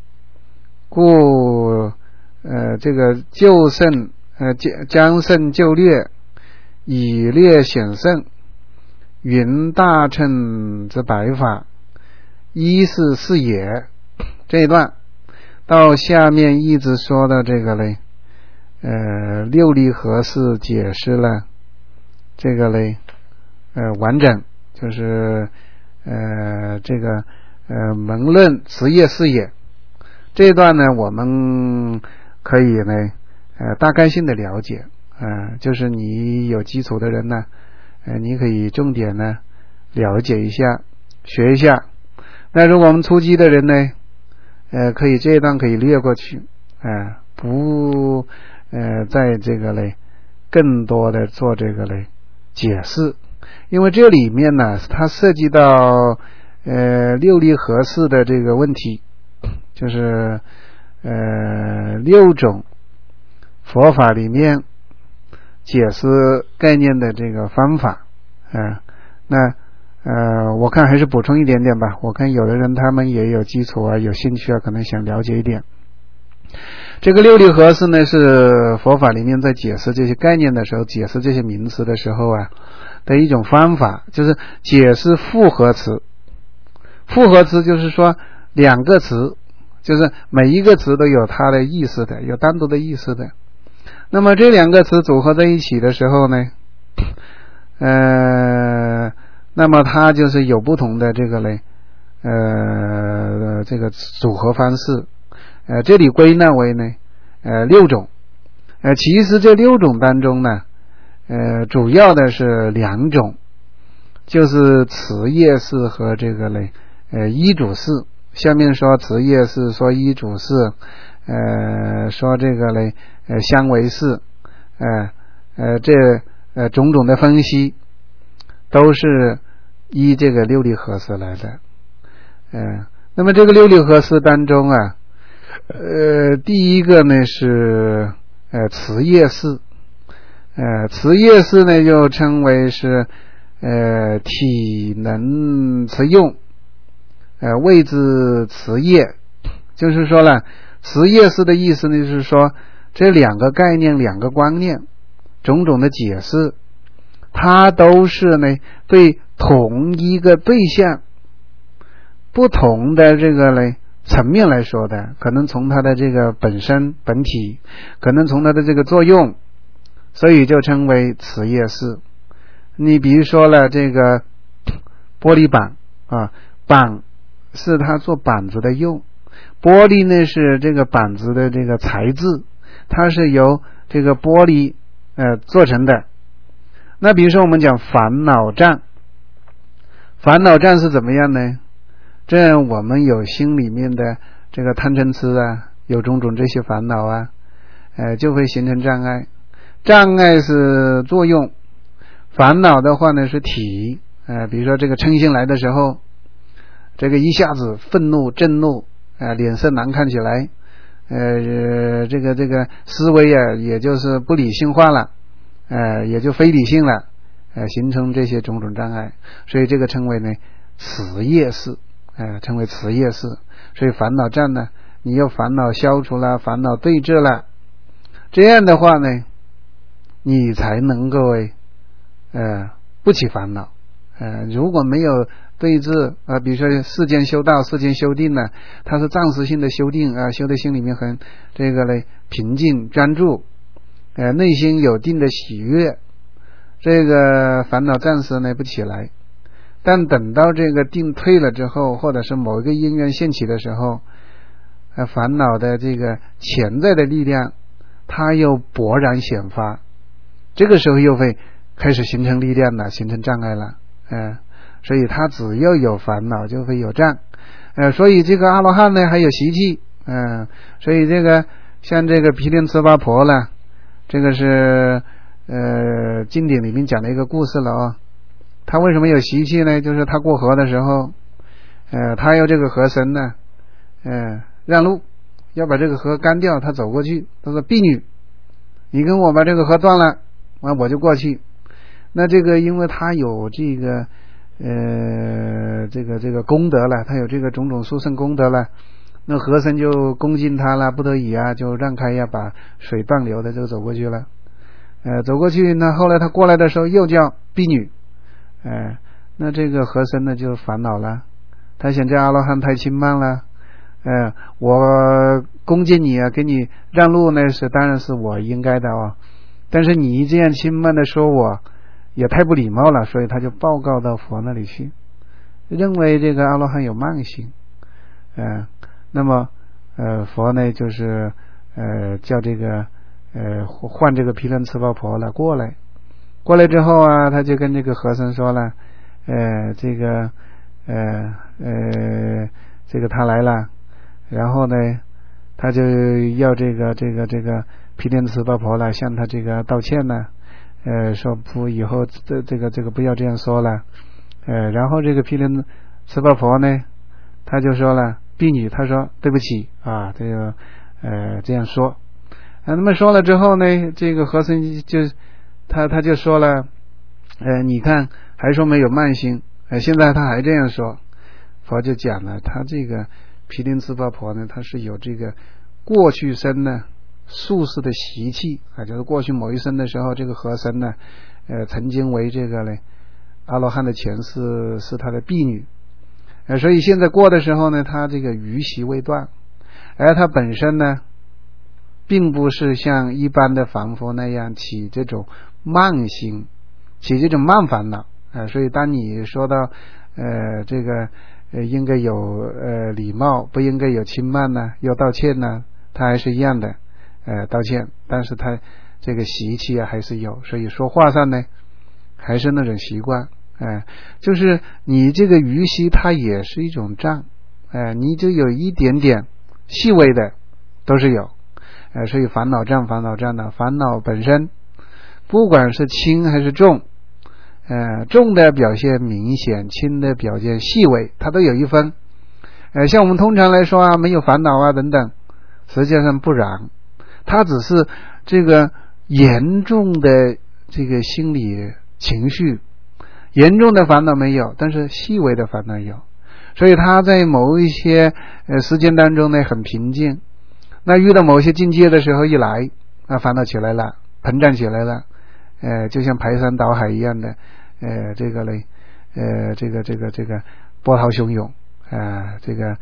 故这个就圣将圣就略，以略显圣，云大乘之100法，一是也。这一段到下面一直说的这个呢六力合释解释了这个呢完整，就是这个门论实业是也。这一段呢我们可以呢大概性的了解，就是你有基础的人呢你可以重点呢了解一下学一下。那如果我们初级的人呢可以这一段可以略过去，不在这个呢更多的做这个呢解释，因为这里面呢它涉及到六力合释的这个问题，就是6种佛法里面解释概念的这个方法。那我看还是补充一点点吧，我看有的人他们也有基础有兴趣可能想了解一点。这个六力合释呢是佛法里面在解释这些概念的时候，解释这些名词的时候的一种方法，就是解释复合词。复合词就是说2个词，就是每一个词都有它的意思的，有单独的意思的。那么这2个词组合在一起的时候呢那么它就是有不同的这个呢这个组合方式。这里归纳为呢6种。其实这6种当中呢主要的是2种，就是词业式和这个呢依主式。下面说词业式，说依主式，说这个呢相违式，这种种的分析都是依这个六力合释来的。那么这个六力合释当中第一个呢是词业式。词业式呢又称为是体能词用，谓之词业。就是说呢词业式的意思呢就是说这2个概念2个观念种种的解释，它都是呢对同一个对象不同的这个呢层面来说的，可能从它的这个本身本体，可能从它的这个作用，所以就称为此业事。你比如说了这个玻璃板啊，板是它做板子的用，玻璃呢是这个板子的这个材质，它是由这个玻璃做成的。那比如说我们讲烦恼障，烦恼障是怎么样呢？这样我们有心里面的这个贪嗔痴啊，有种种这些烦恼啊，就会形成障碍。障碍是作用，烦恼的话呢是体。比如说这个嗔心来的时候，这个一下子愤怒震怒，脸色难看起来，这个思维啊也就是不理性化了，也就非理性了，形成这些种种障碍，所以这个称为呢此业事，称为此业事。所以烦恼障呢，你有烦恼消除了，烦恼对治了，这样的话呢，你才能够不起烦恼。如果没有对治比如说世间修道、世间修定呢，它是暂时性的修定修的心里面很这个呢平静专注，内心有定的喜悦，这个烦恼暂时呢不起来。但等到这个定退了之后，或者是某一个因缘现起的时候，烦恼的这个潜在的力量它又勃然显发，这个时候又会开始形成力量了，形成障碍了。所以他只要有烦恼就会有障，所以这个阿罗汉呢还有习气，所以这个像这个毗陵糍粑婆了，这个是经典里面讲的一个故事了他为什么有习气呢？就是他过河的时候，他要这个河神呢让路，要把这个河干掉，他走过去，他说婢女，你跟我把这个河断了，我就过去。那这个因为他有这个这个功德了，他有这个种种殊胜功德了，那和珅就恭敬他了，不得已就让开把水断流的就走过去了。走过去，那后来他过来的时候又叫婢女，那这个和珅呢就烦恼了，他想这阿罗汉太轻慢了，我恭敬你给你让路呢当然是我应该的但是你这样轻慢的说我也太不礼貌了，所以他就报告到佛那里去，认为这个阿罗汉有慢性。那么佛呢就是叫这个换这个毗陵糍粑婆了过来之后他就跟这个和尚说了，这个他来了，然后呢他就要这个毗陵糍粑婆了向他这个道歉呢，说不以后这个不要这样说了，然后这个毗陵糍粑婆呢，他就说了婢女，他说对不起这个这样说，那么说了之后呢，这个和珅就他就说了，你看还说没有慢心，现在他还这样说，佛就讲了，他这个毗陵糍粑婆呢，他是有这个过去生呢宿世的习气就是过去某一生的时候，这个和珅呢曾经为这个呢阿罗汉的前世是他的婢女，所以现在过的时候呢，他这个余习未断，而他本身呢并不是像一般的凡夫那样起这种慢心，起这种慢烦恼所以当你说到这个应该有礼貌，不应该有轻慢呢，要道歉呢，他还是一样的道歉，但是他这个习气还是有，所以说话上呢还是那种习惯，就是你这个余习它也是一种障，你就有一点点细微的都是有，所以烦恼障的烦恼本身不管是轻还是重，重的表现明显，轻的表现细微，它都有一分，像我们通常来说没有烦恼等等，实际上不然，它只是这个严重的这个心理情绪，严重的烦恼没有，但是细微的烦恼有，所以他在某一些时间当中呢很平静，那遇到某些境界的时候一来，烦恼起来了，膨胀起来了，就像排山倒海一样的这个呢这个波涛汹涌，这个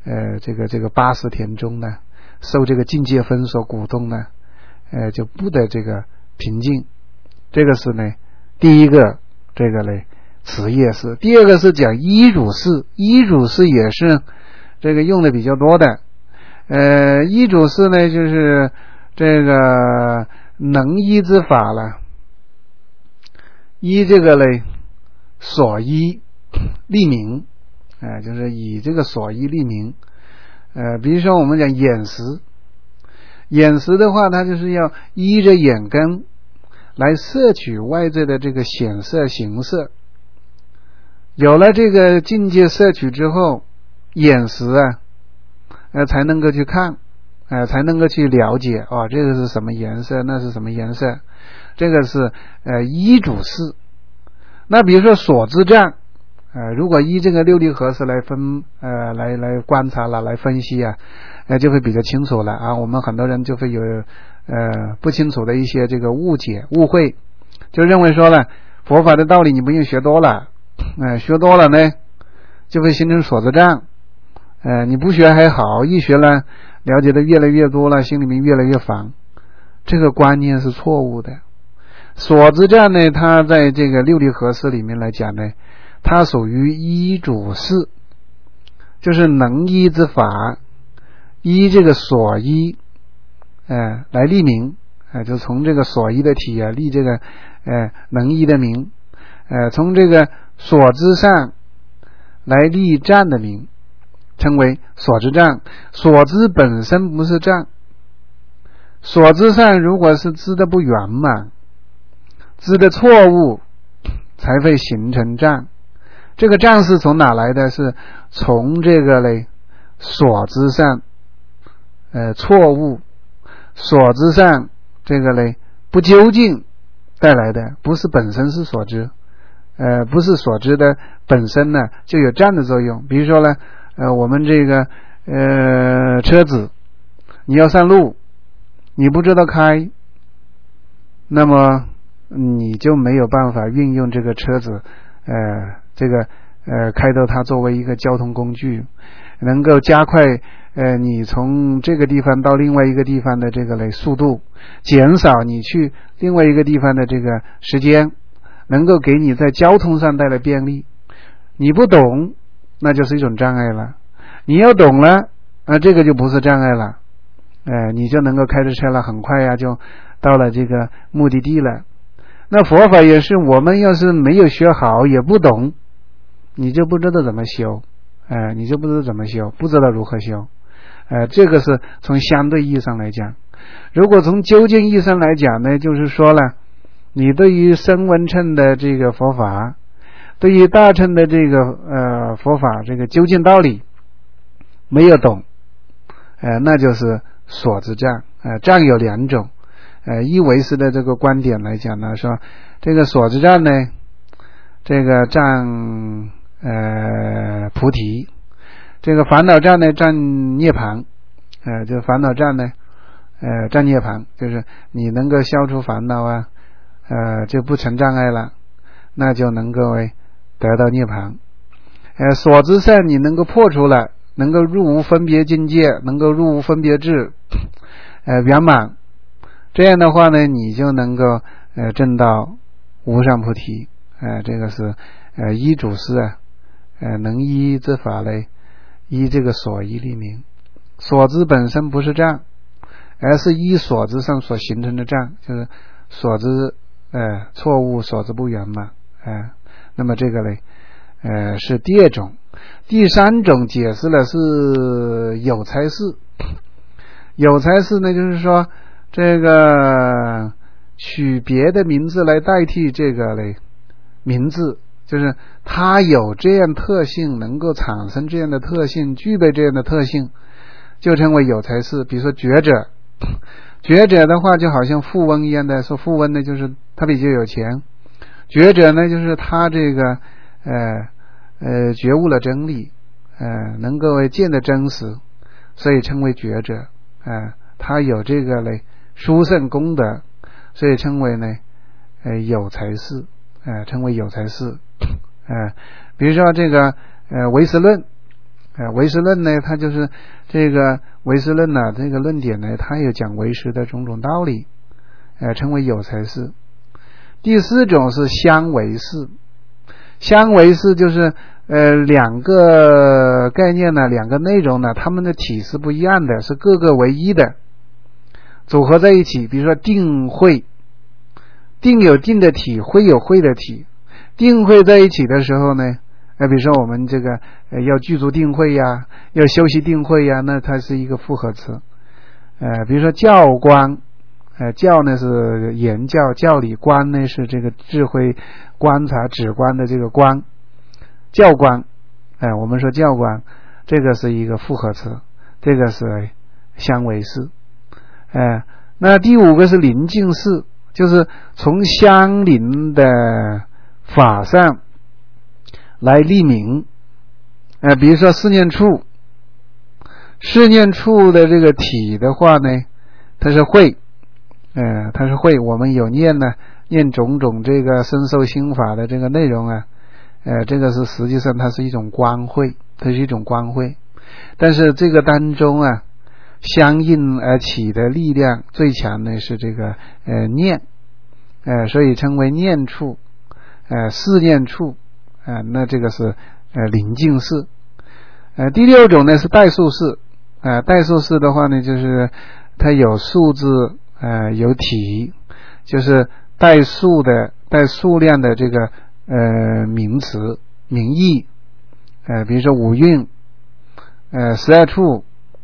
这个80田中呢，受这个境界分所鼓动呢，就不得这个平静。这个是呢第一个这个呢持业事。第二个是讲依主事，依主事也是这个用的比较多的。依主事呢就是这个能依之法了，依这个呢所依立名，就是以这个所依立名。比如说我们讲眼识，眼识的话它就是要依着眼根来摄取外在的这个显色形色，有了这个境界摄取之后，眼识才能够去看，才能够去了解这个是什么颜色，那是什么颜色，这个是依主事。那比如说所知障，如果依这个六力合识来来观察了，来分析就会比较清楚了我们很多人就会有不清楚的一些这个误解误会，就认为说了佛法的道理你不用学多了，学多了呢就会形成所知障，你不学还好，一学了了解的越来越多了，心里面越来越烦，这个观念是错误的。所知障呢，它在这个六力合识里面来讲呢，它属于依主事，就是能依之法，依这个所依来立名，就从这个所依的体立这个能依的名，从这个所知上来立障的名，称为所知障。所知本身不是障，所知上如果是知的不圆满，知的错误，才会形成障。这个障是从哪来的？是从这个所知上错误，所知上这个不究竟带来的，不是本身是所知，不是所知的本身呢就有障的作用。比如说呢我们这个车子你要上路，你不知道开，那么你就没有办法运用这个车子开到它作为一个交通工具，能够加快你从这个地方到另外一个地方的这个速度，减少你去另外一个地方的这个时间，能够给你在交通上带来便利。你不懂，那就是一种障碍了。你要懂了这个就不是障碍了，你就能够开着车了，很快就到了这个目的地了。那佛法也是，我们要是没有学好也不懂，你就不知道怎么修，你就不知道怎么修，不知道如何修。这个是从相对意义上来讲。如果从究竟意义上来讲呢，就是说了，你对于声闻乘的这个佛法，对于大乘的这个佛法这个究竟道理没有懂，那就是所知障。障有两种，依唯识的这个观点来讲呢，说这个所知障呢，这个障菩提，这个烦恼障呢障涅槃，这个烦恼障呢障涅槃，就是你能够消除烦恼就不成障碍了，那就能够得到涅槃。所知上你能够破除了，能够入无分别境界，能够入无分别智圆满，这样的话呢你就能够证到无上菩提。这个是依主事能依之法依这个所依立名。所知本身不是障，而是依所知上所形成的障，就是所知错误，所知不圆满。那么这个是第二种。第三种解释了是有财事。有财事呢，就是说这个取别的名字来代替这个名字，就是它有这样特性，能够产生这样的特性，具备这样的特性，就称为有财事。比如说觉者，觉者的话就好像富翁一样的，说富翁呢就是他比较有钱，觉者呢就是他这个觉悟了真理，能够见得真实，所以称为觉者。他有这个殊胜功德，所以称为有财事，称为有财事。比如说这个唯识论， 唯识论呢，它就是这个唯识论呢，这个论点呢，它有讲唯识的种种道理，称为有才识。第四种是相唯识，相唯识就是两个概念呢，两个内容呢，它们的体是不一样的，是各个为一的，组合在一起。比如说定慧，定有定的体，慧有慧的体，定慧在一起的时候呢，比如说我们这个要具足定慧呀，要修习定慧呀，那它是一个复合词。比如说教观，教呢是言教，教理；观呢是这个智慧观察直观的这个观，教观。我们说教观，这个是一个复合词，这个是相唯识。那第五个是临近识，就是从相邻的法上来立名。比如说四念处，四念处的这个体的话呢，它是慧，它是慧。我们有念呢，念种种这个深受心法的这个内容啊，这个是实际上它是一种观慧，它是一种观慧。但是这个当中啊，相应而起的力量最强的是这个念，所以称为念处，四念处，那这个是临近识。第六种呢是代数识，代数识的话呢，就是它有数字，有体，就是代数的带数量的这个名词名义，比如说五蕴，12处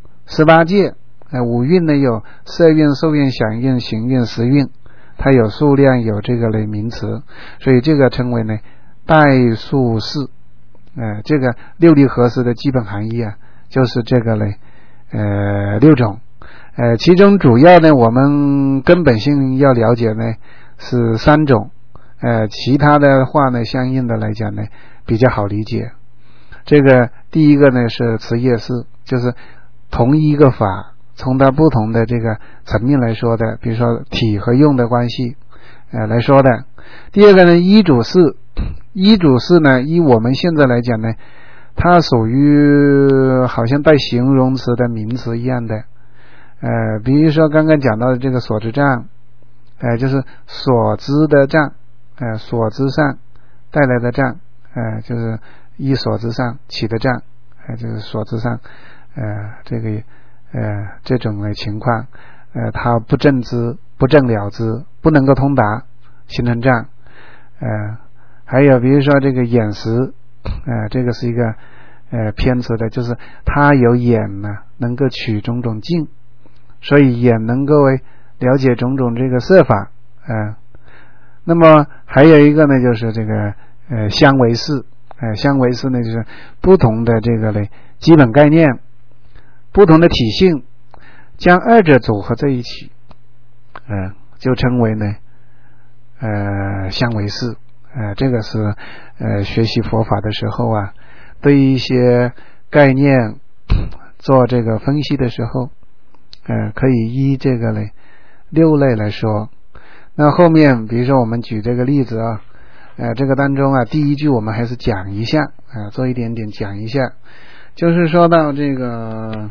，18界，五蕴呢有色蕴、受蕴、想蕴、行蕴、识蕴，它有数量，有这个类名词，所以这个称为呢代数识。这个六力合识的基本含义啊，就是这个类六种。其中主要呢，我们根本性要了解呢是3种，其他的话呢，相应的来讲呢比较好理解。这个第一个呢是词业识，就是同一个法从它不同的这个层面来说的，比如说体和用的关系来说的。第二个呢依主识，依主识呢依我们现在来讲呢，它属于好像带形容词的名词一样的，比如说刚刚讲到的这个所知障，就是所知的障，所知上带来的障，就是依所知上起的障，就是所知上，这个这种的情况，它不正知不正了知，不能够通达，形成障。还有比如说这个眼识，这个是一个偏词的，就是它有眼呢，能够取种种境，所以眼能够了解种种这个色法。那么还有一个呢，就是这个相唯识，相唯识呢就是不同的这个类基本概念，不同的体性，将二者组合在一起，就称为呢相唯识。这个是学习佛法的时候啊，对一些概念做这个分析的时候，可以依这个类6类来说。那后面比如说我们举这个例子啊，这个当中啊，第一句我们还是讲一下，做一点点讲一下，就是说到这个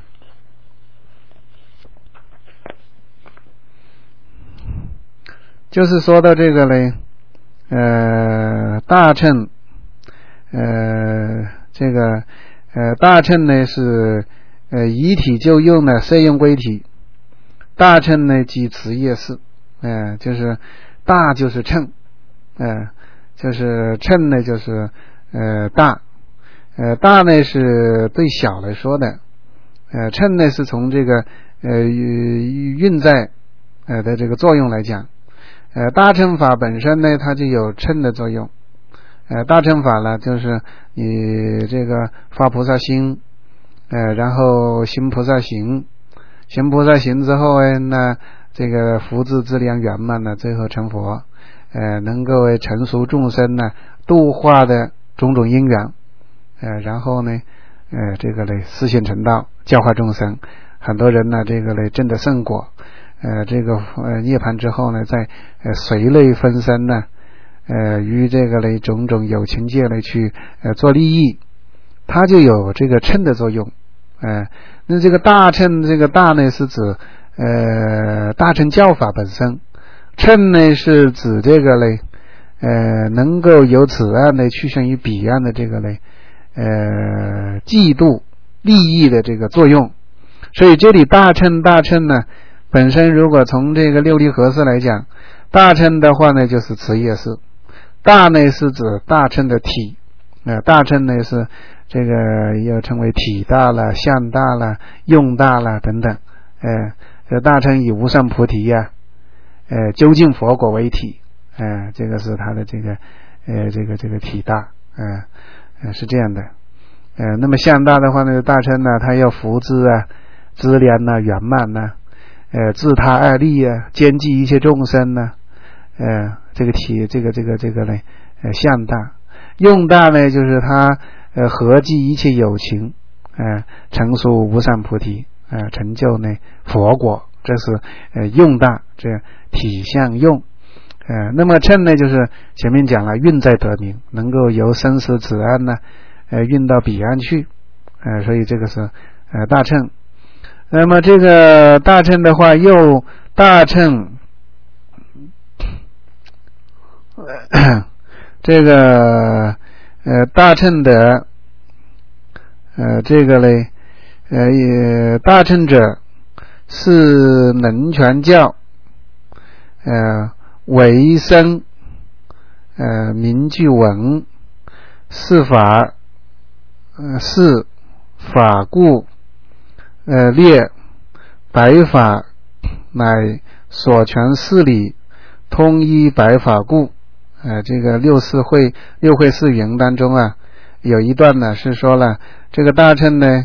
嘞大乘，这个大乘呢是以体就用呢，色用归体。大乘呢即词业识，就是大就是乘，就是乘呢就是大，大呢是对小来说的，乘呢是从这个运在的这个作用来讲。大乘法本身呢，它就有乘的作用。大乘法呢，就是你这个发菩萨心，然后行菩萨行，行菩萨行之后那这个福智资粮圆满呢，最后成佛，能够成熟众生呢，度化的种种因缘，然后呢，这个嘞示现成道，教化众生。很多人呢，这个嘞证得圣果。这个涅槃之后呢，在随类分身呢，与这个类种种有情界类去做利益， 它就有这个称的作用。那这个大乘，这个大呢是指大乘教法本身，称呢是指这个呢能够由此岸呢趋向于彼岸的这个呢嫉妒利益的这个作用。所以这里大乘呢本身如果从这个六力合式来讲，大乘的话呢就是持业式，大呢是指大乘的体，大乘呢是这个又称为体大了、相大了、用大了等等。大乘以无上菩提呀，究竟佛果为体，这个是它的这个这个体大，是这样的。那么相大的话呢，大乘呢它要福资啊、资粮啊、圆满啊，自他爱利啊，兼济一切众生呢，这个体这个呢，相大。用大呢就是它合济一切有情，成熟无上菩提，成就呢佛果，这是用大，这体相用。那么称呢就是前面讲了，运在得名，能够由生死此岸呢运到彼岸去，所以这个是大乘。那么这个大乘的话，又大乘这个大乘的这个嘞大乘者是能全教为生名句文是法是法故列白法乃所全事理通一白法故。这个六会四云当中啊，有一段呢是说了，这个大乘呢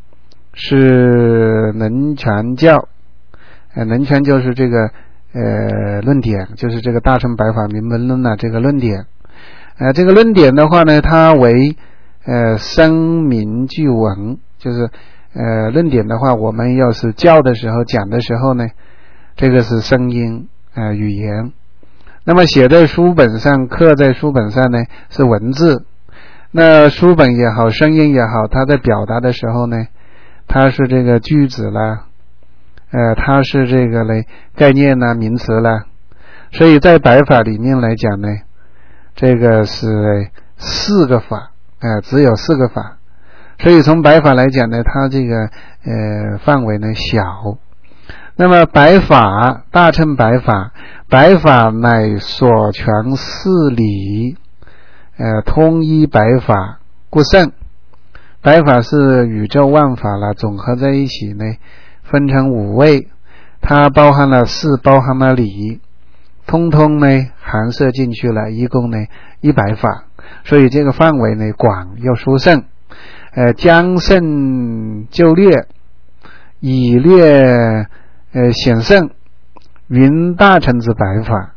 是能全教，能全就是这个论点，就是这个大乘白法明门论啊这个论点。这个论点的话呢，它为声名句文，就是论点的话，我们要是教的时候讲的时候呢，这个是声音语言。那么写在书本上，刻在书本上呢是文字。那书本也好，声音也好，它在表达的时候呢，它是这个句子啦，它是这个嘞概念啦、名词啦。所以在白法里面来讲呢，这个是四个法，只有四个法。所以从白法来讲呢，它这个范围呢小。那么白法，大乘白法，白法乃所全事理，通一白法故胜。白法是宇宙万法了，总合在一起呢，分成五位，它包含了事，包含了理，通通呢含摄进去了，一共呢100法。所以这个范围呢广又殊胜。将胜就略，以略显胜，云大乘之白法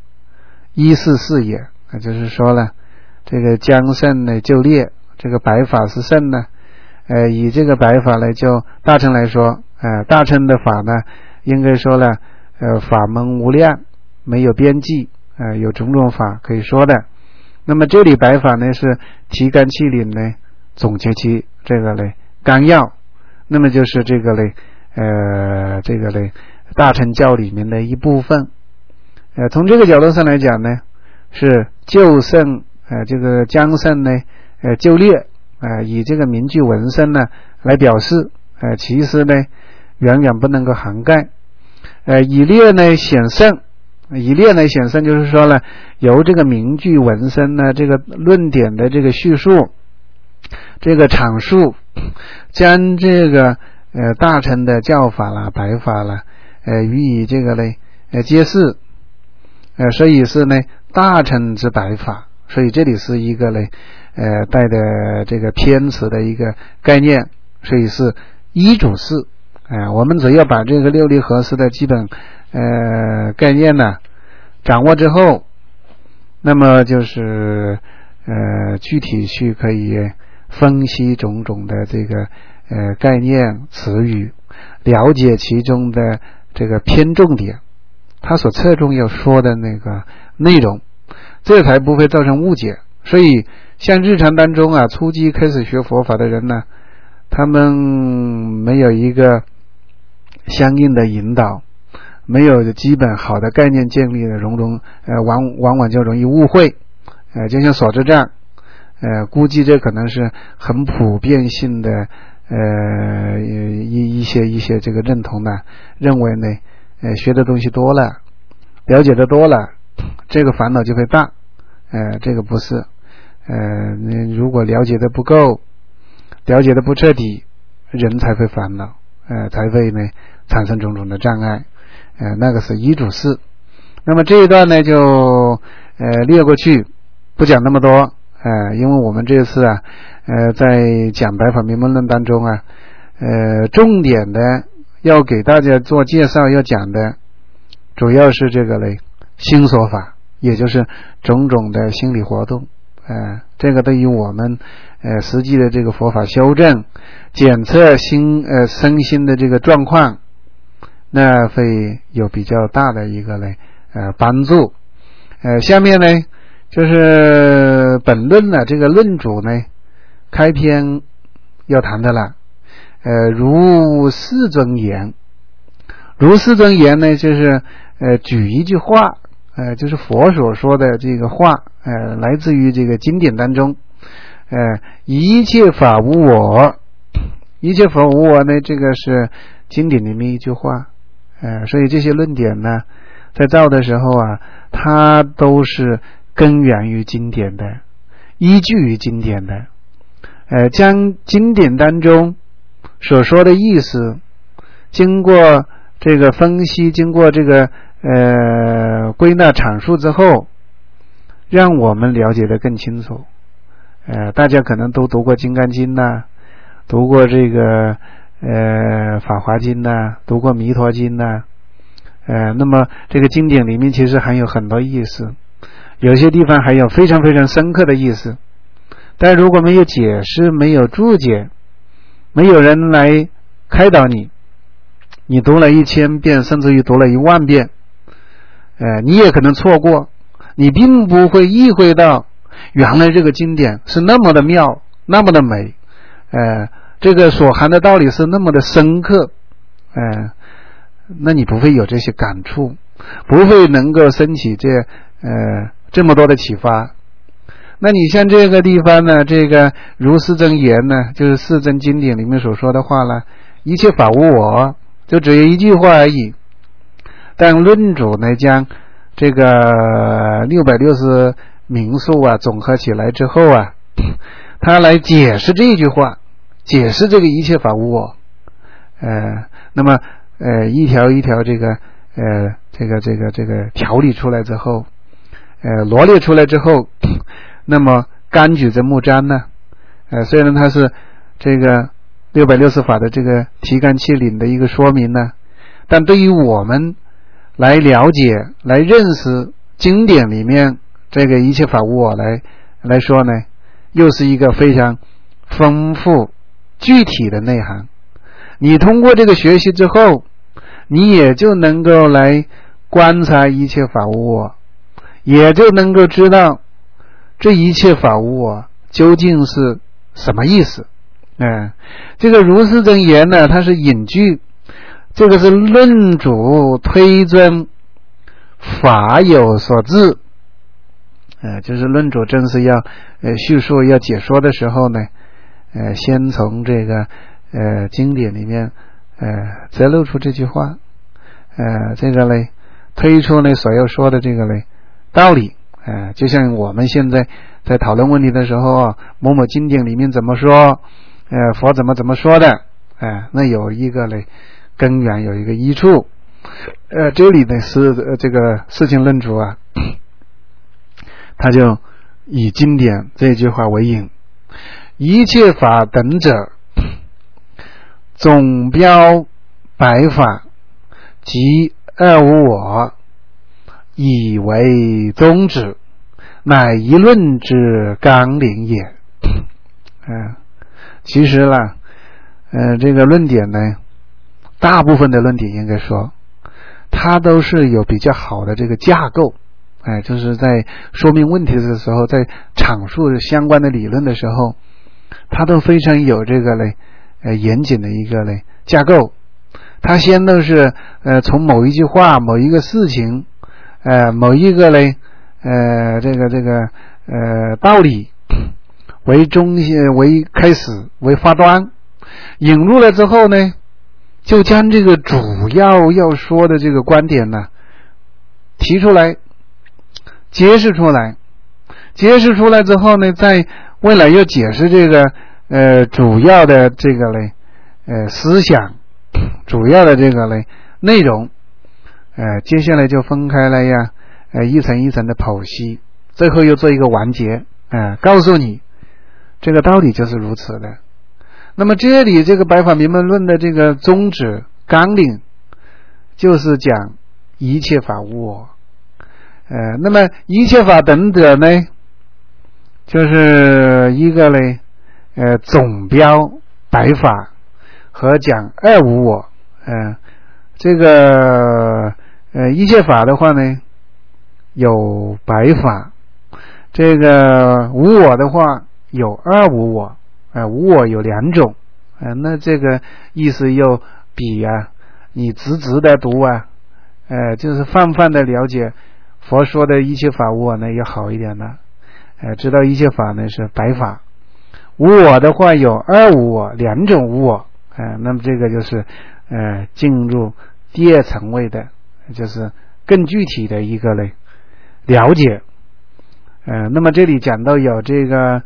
144也。就是说了，这个将胜呢就略，这个白法是胜呢，以这个白法呢就大乘来说，大乘的法呢应该说了法门无量，没有边际，有种种法可以说的。那么这里白法呢是提纲挈领呢总结其这个嘞纲要，那么就是这个嘞这个嘞大乘教里面的一部分。从这个角度上来讲呢，是就胜这个将胜呢就略以这个名句文声呢来表示，其实呢远远不能够涵盖。以略呢显胜，以略呢显胜就是说呢，由这个名句文声呢这个论点的这个叙述，这个阐述，将这个大乘的教法啦、白法啦予以这个呢揭示，所以是呢大乘之白法。所以这里是一个呢带的这个偏词的一个概念，所以是依主释。我们只要把这个六力合式的基本概念呢掌握之后，那么就是具体去可以分析种种的这个概念词语，了解其中的这个偏重点，它所侧重要说的那个内容，这才不会造成误解。所以像日常当中啊，初级开始学佛法的人呢，他们没有一个相应的引导，没有基本好的概念建立的，往往就容易误会。就像所知障，估计这可能是很普遍性的一些这个认同呢，认为呢，学的东西多了，了解的多了，这个烦恼就会大。这个不是。你如果了解的不够，了解的不彻底，人才会烦恼，才会呢产生种种的障碍。那个是依主事。那么这一段呢就略过去，不讲那么多。因为我们这次啊在讲白法明门论当中啊重点的要给大家做介绍，要讲的主要是这个嘞心所法，也就是种种的心理活动。这个对于我们实际的这个佛法修正检测身心的这个状况，那会有比较大的一个嘞帮助。下面呢就是本论呢这个论主呢开篇要谈的了。如世尊言，如世尊言呢就是举一句话，就是佛所说的这个话，来自于这个经典当中。一切法无我，一切法无我呢，这个是经典里面一句话。所以这些论点呢在造的时候啊，它都是根源于经典的，依据于经典的。将经典当中所说的意思经过这个分析，经过这个归纳阐述之后，让我们了解得更清楚。大家可能都读过金刚经呐，读过这个法华经呐，读过弥陀经呐。那么这个经典里面其实含有很多意思，有些地方还有非常非常深刻的意思，但如果没有解释，没有注解，没有人来开导你，你读了1000遍甚至于读了10000遍，你也可能错过，你并不会意会到原来这个经典是那么的妙，那么的美，这个所含的道理是那么的深刻，那你不会有这些感触，不会能够升起这么多的启发。那你像这个地方呢，这个如世尊言呢，就是世尊经典里面所说的话了，一切法无我，就只有一句话而已。但论主呢将这个660名数啊总合起来之后啊，他来解释这句话，解释这个一切法无我。那么一条一条这个条理出来之后，罗列出来之后，那么甘举这木章呢，虽然它是这个660法的这个提纲挈领的一个说明呢，但对于我们来了解来认识经典里面这个一切法无我来说呢，又是一个非常丰富具体的内涵。你通过这个学习之后，你也就能够来观察一切法无我，也就能够知道这一切法无我究竟是什么意思。这个如世尊言呢，它是引据，这个是论主推尊法有所致。就是论主正是要叙述要解说的时候呢，先从这个经典里面摘露出这句话，这个嘞推出呢所要说的这个嘞道理。就像我们现在在讨论问题的时候，某某经典里面怎么说，佛怎么说的，那有一个嘞根源，有一个依处。这里呢是这个世亲论主啊，他就以经典这句话为引，一切法等者总标白法即二无我，以为宗旨，乃一论之纲领也。其实啦，这个论点呢，大部分的论点应该说它都是有比较好的这个架构， 就是在说明问题的时候，在阐述相关的理论的时候，他都非常有这个严谨的一个架构。他先都是从某一句话、某一个事情、某一个道理为中心、为开始、为发端，引入了之后呢，就将这个主要说的这个观点呢提出来，揭示出来之后呢，再为了要解释这个主要的这个思想，主要的这个内容，接下来就分开了呀，一层一层的剖析，最后又做一个完结，告诉你这个道理就是如此的。那么这里这个白法明门论的这个宗旨纲领，就是讲一切法无我。那么一切法等等呢，就是一个总标白法和讲二无我。这个一切法的话呢，有白法，这个无我的话有二无我。无我有两种，那这个意思又比你直的读就是泛的了解佛说的一切法无我呢要好一点了。知道一切法呢是白法，无我的话有二无我，两种无我。那么这个就是进入第二层位的，就是更具体的一个了解。那么这里讲到有这个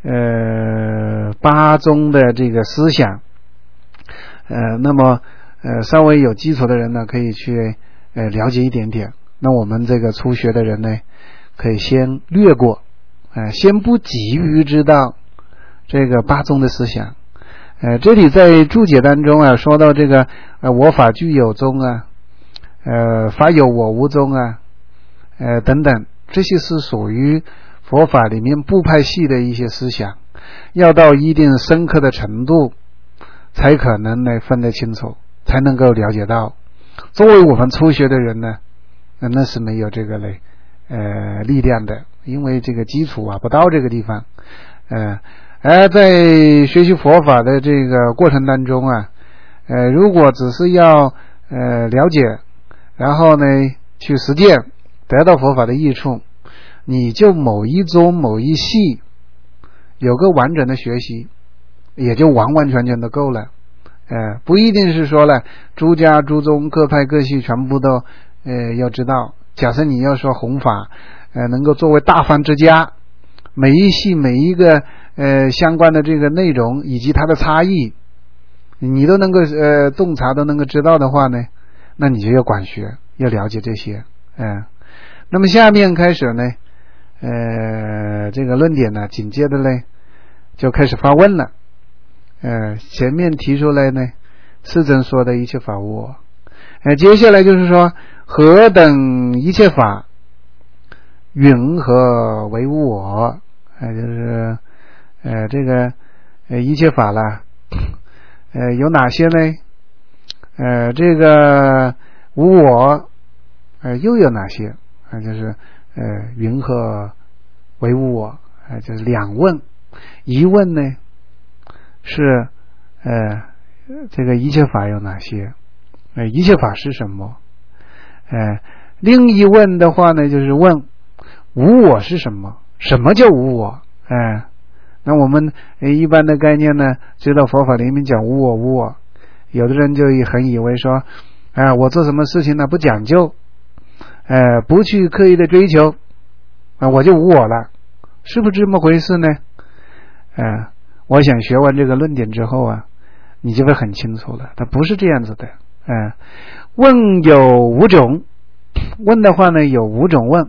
八宗的这个思想，那么稍微有基础的人呢，可以去了解一点点。那我们这个初学的人呢，可以先略过，先不急于知道这个八宗的思想。这里在注解当中说到这个我法具有宗法有我无宗等等，这些是属于佛法里面部派系的一些思想，要到一定深刻的程度才可能分得清楚，才能够了解到。作为我们初学的人呢，那是没有这个力量的，因为这个基础不到这个地方。而在学习佛法的这个过程当中如果只是要了解，然后呢去实践，得到佛法的益处，你就某一宗某一系有个完整的学习，也就完完全全的够了。不一定是说诸家诸宗各派各系全部都要知道。假设你要说弘法能够作为大方之家，每一系每一个相关的这个内容以及它的差异你都能够洞察，都能够知道的话呢，那你就要管学，要了解这些。那么下面开始呢这个论点呢紧接着就开始发问了。前面提出来呢世尊说的一切法无我，接下来就是说何等一切法云何为无我，就是这个一切法啦有哪些呢？这个无我又有哪些？就是云何为无我，就是两问。一问呢是这个一切法有哪些，一切法是什么？另一问的话呢，就是问无我是什么？什么叫无我？那我们一般的概念呢，知道佛法里面讲无我无我，有的人就很以为说我做什么事情呢不讲究，不去刻意的追求我就无我了，是不是这么回事呢？我想学完这个论点之后你就会很清楚了，它不是这样子的。问有五种，问的话呢有五种问。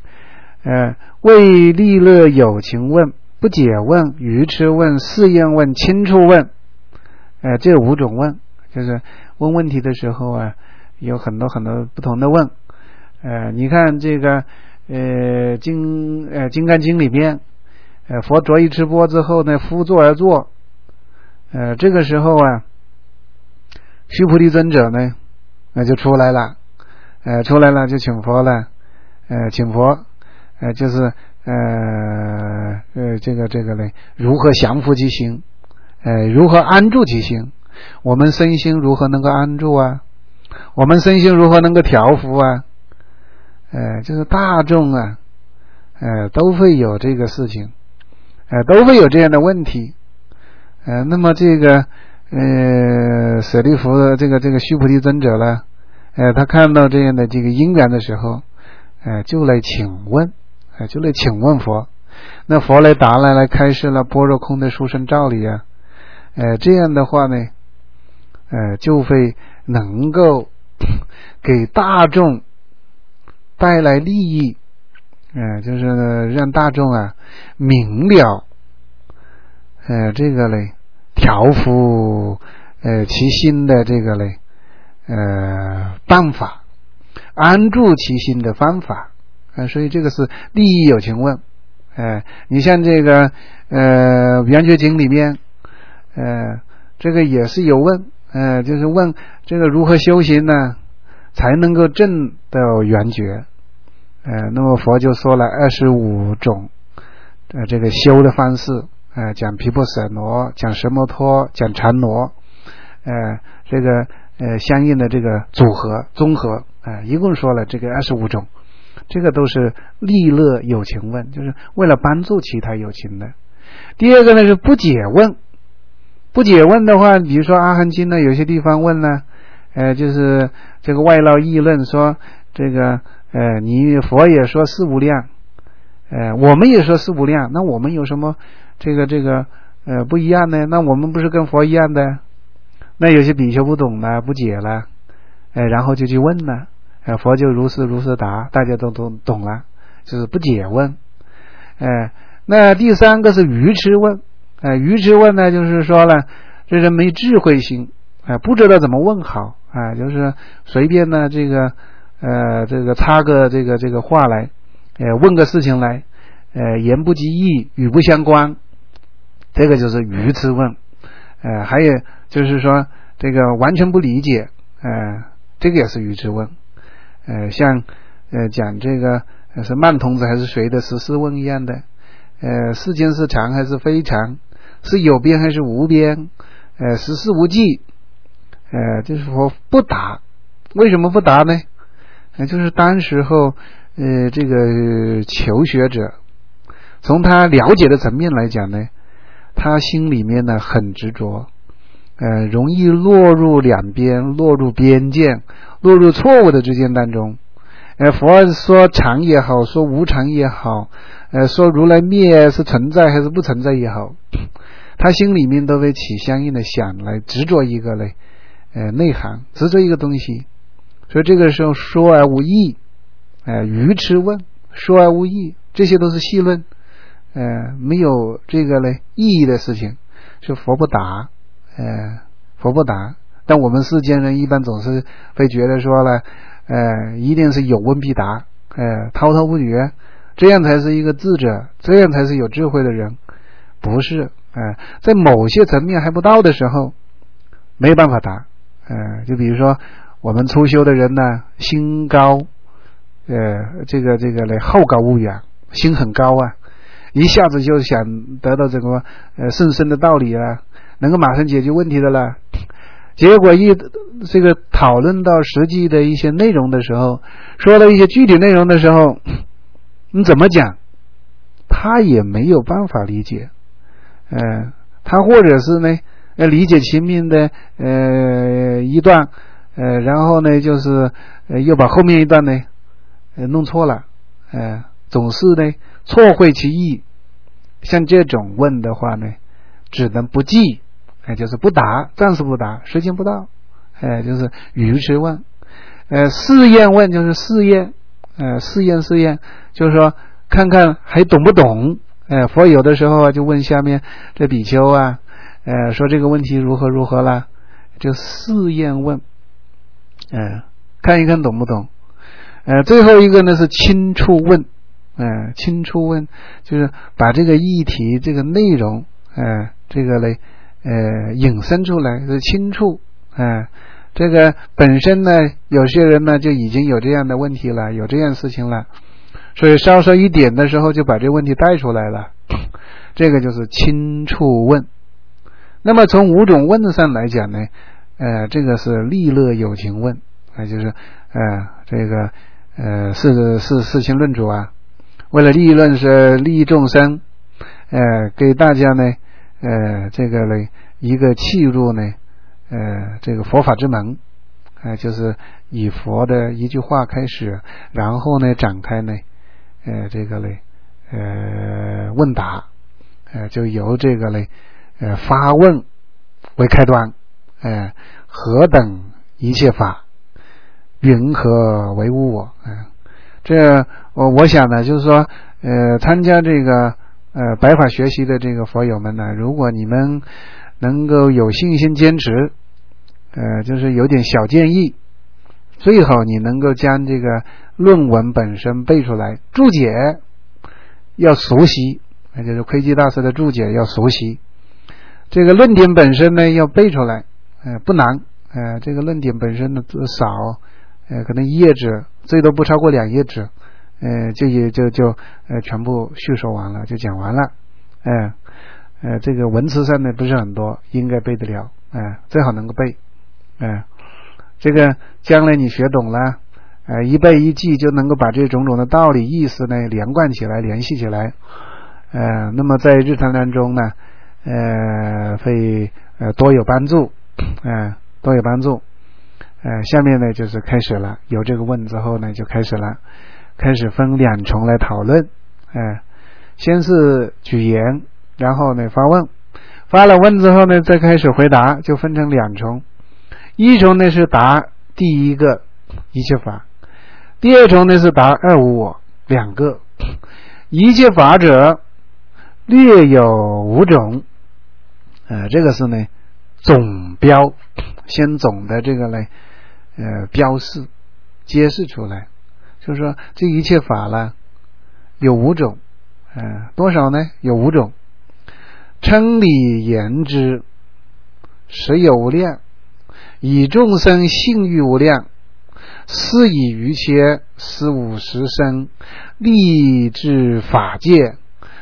为利乐有情问，不解问，愚痴问，试验问，轻触问。这五种问，就是问问题的时候有很多很多不同的问。你看这个金刚经里边佛着一持钵之后呢，敷座而坐。这个时候须菩提尊者呢就出来了，就请佛了。 请佛就是这个呢，如何降伏其心，如何安住其心，我们身心如何能够安住啊，我们身心如何能够调伏啊，就是大众啊都会有这个事情，都会有这样的问题，那么这个舍利弗的这个须菩提尊者呢，他看到这样的这个因缘的时候，就来请问，佛，那佛来答来开示了般若空的殊胜道理啊，这样的话呢，就会能够给大众带来利益，就是让大众啊明了，这个嘞调伏其心的这个嘞办法，安住其心的方法，所以这个是利益有情问。你像这个圆觉经里面，这个也是有问，就是问这个如何修行呢，才能够证到圆觉。那么佛就说了25种这个修的方式，讲毗婆舍罗，讲奢摩他，讲禅罗，这个相应的这个组合综合，一共说了这个25种，这个都是利乐有情问，就是为了帮助其他有情的。第二个呢是不解问，不解问的话，比如说阿含经呢，有些地方问呢，就是这个外道议论说这个你佛也说四无量，我们也说四无量，那我们有什么这个不一样呢？那我们不是跟佛一样的？那有些比丘不懂了，不解了，然后就去问了，佛就如是答，大家都懂了，就是不解问。那第三个是愚痴问，愚痴问呢，就是说了这人没智慧心，不知道怎么问好，就是随便呢这个插个这个话来，问个事情来，言不及义，语不相关，这个就是愚痴问。还有就是说这个完全不理解，这个也是愚痴问。像讲这个是曼童子还是谁的14问一样的，世间是常还是非常，是有边还是无边，实事无记，就是说不答。为什么不答呢？就是当时候这个求学者从他了解的层面来讲呢，他心里面呢很执着，容易落入两边，落入边见，落入错误的之间当中。佛说常也好，说无常也好，说如来灭是存在还是不存在也好，他心里面都会起相应的想来执着一个嘞内涵，执着一个东西。所以这个时候说而无益，愚痴问，说而无益，这些都是戏论，没有这个嘞意义的事情，是佛不答，佛不答。但我们世间人一般总是会觉得说了，一定是有问必答，滔滔不绝，这样才是一个智者，这样才是有智慧的人。不是，在某些层面还不到的时候，没办法答。就比如说我们初修的人呢，心高，这个嘞好高骛远，心很高啊，一下子就想得到这个甚深的道理啊，能够马上解决问题的了。结果这个讨论到实际的一些内容的时候，说到一些具体内容的时候，你怎么讲他也没有办法理解，他或者是呢理解前面的一段，然后呢就是又把后面一段呢弄错了，总是呢错会其意。像这种问的话呢，只能不记，就是不答，暂时不答，时间不到，就是愚痴问。试验问就是试验，试验就是说看看还懂不懂。佛有的时候就问下面这比丘啊，说这个问题如何啦，就试验问，看一看懂不懂。最后一个呢是清处问，清处问就是把这个议题这个内容，这个嘞引申出来是清处。这个本身呢有些人呢就已经有这样的问题了，有这样事情了， 所以稍稍一点的时候就把这个问题带出来了，这个就是亲处问。那么从五种问上来讲呢，这个是利乐有情问，就是这个四情论主啊，为了利益众生，给大家呢，这个呢一个契入呢，这个佛法之门，就是以佛的一句话开始，然后呢展开呢，这个呢，问答，就由这个呢，发问为开端，何等一切法，云何为无我？这我想呢，就是说，参加这个白法学习的这个佛友们呢，如果你们能够有信心坚持，就是有点小建议，最好你能够将这个论文本身背出来，注解要熟悉，就是窥基大师的注解要熟悉，这个论点本身呢要背出来，不难，这个论点本身呢少，可能1页纸，最多不超过2页纸，就全部叙述完了，就讲完了，这个文词上呢不是很多，应该背得了，最好能够背，这个将来你学懂了，一背一记就能够把这种种的道理意思呢连贯起来，联系起来，那么在日常当中呢，会多有帮助，多有帮助。下面呢就是开始了，有这个问之后呢就开始了，开始分2重来讨论，先是举言，然后呢发问，发了问之后呢再开始回答，就分成2重。一重呢是答第一个一切法，第二重呢是答二无我2个。一切法者略有5种，这个是呢总标，先总的这个呢标示揭示出来，就是说这一切法呢有5种，多少呢？有5种。称理言之，实有无量，以众生性欲无量，施以余切，施50生，立至法界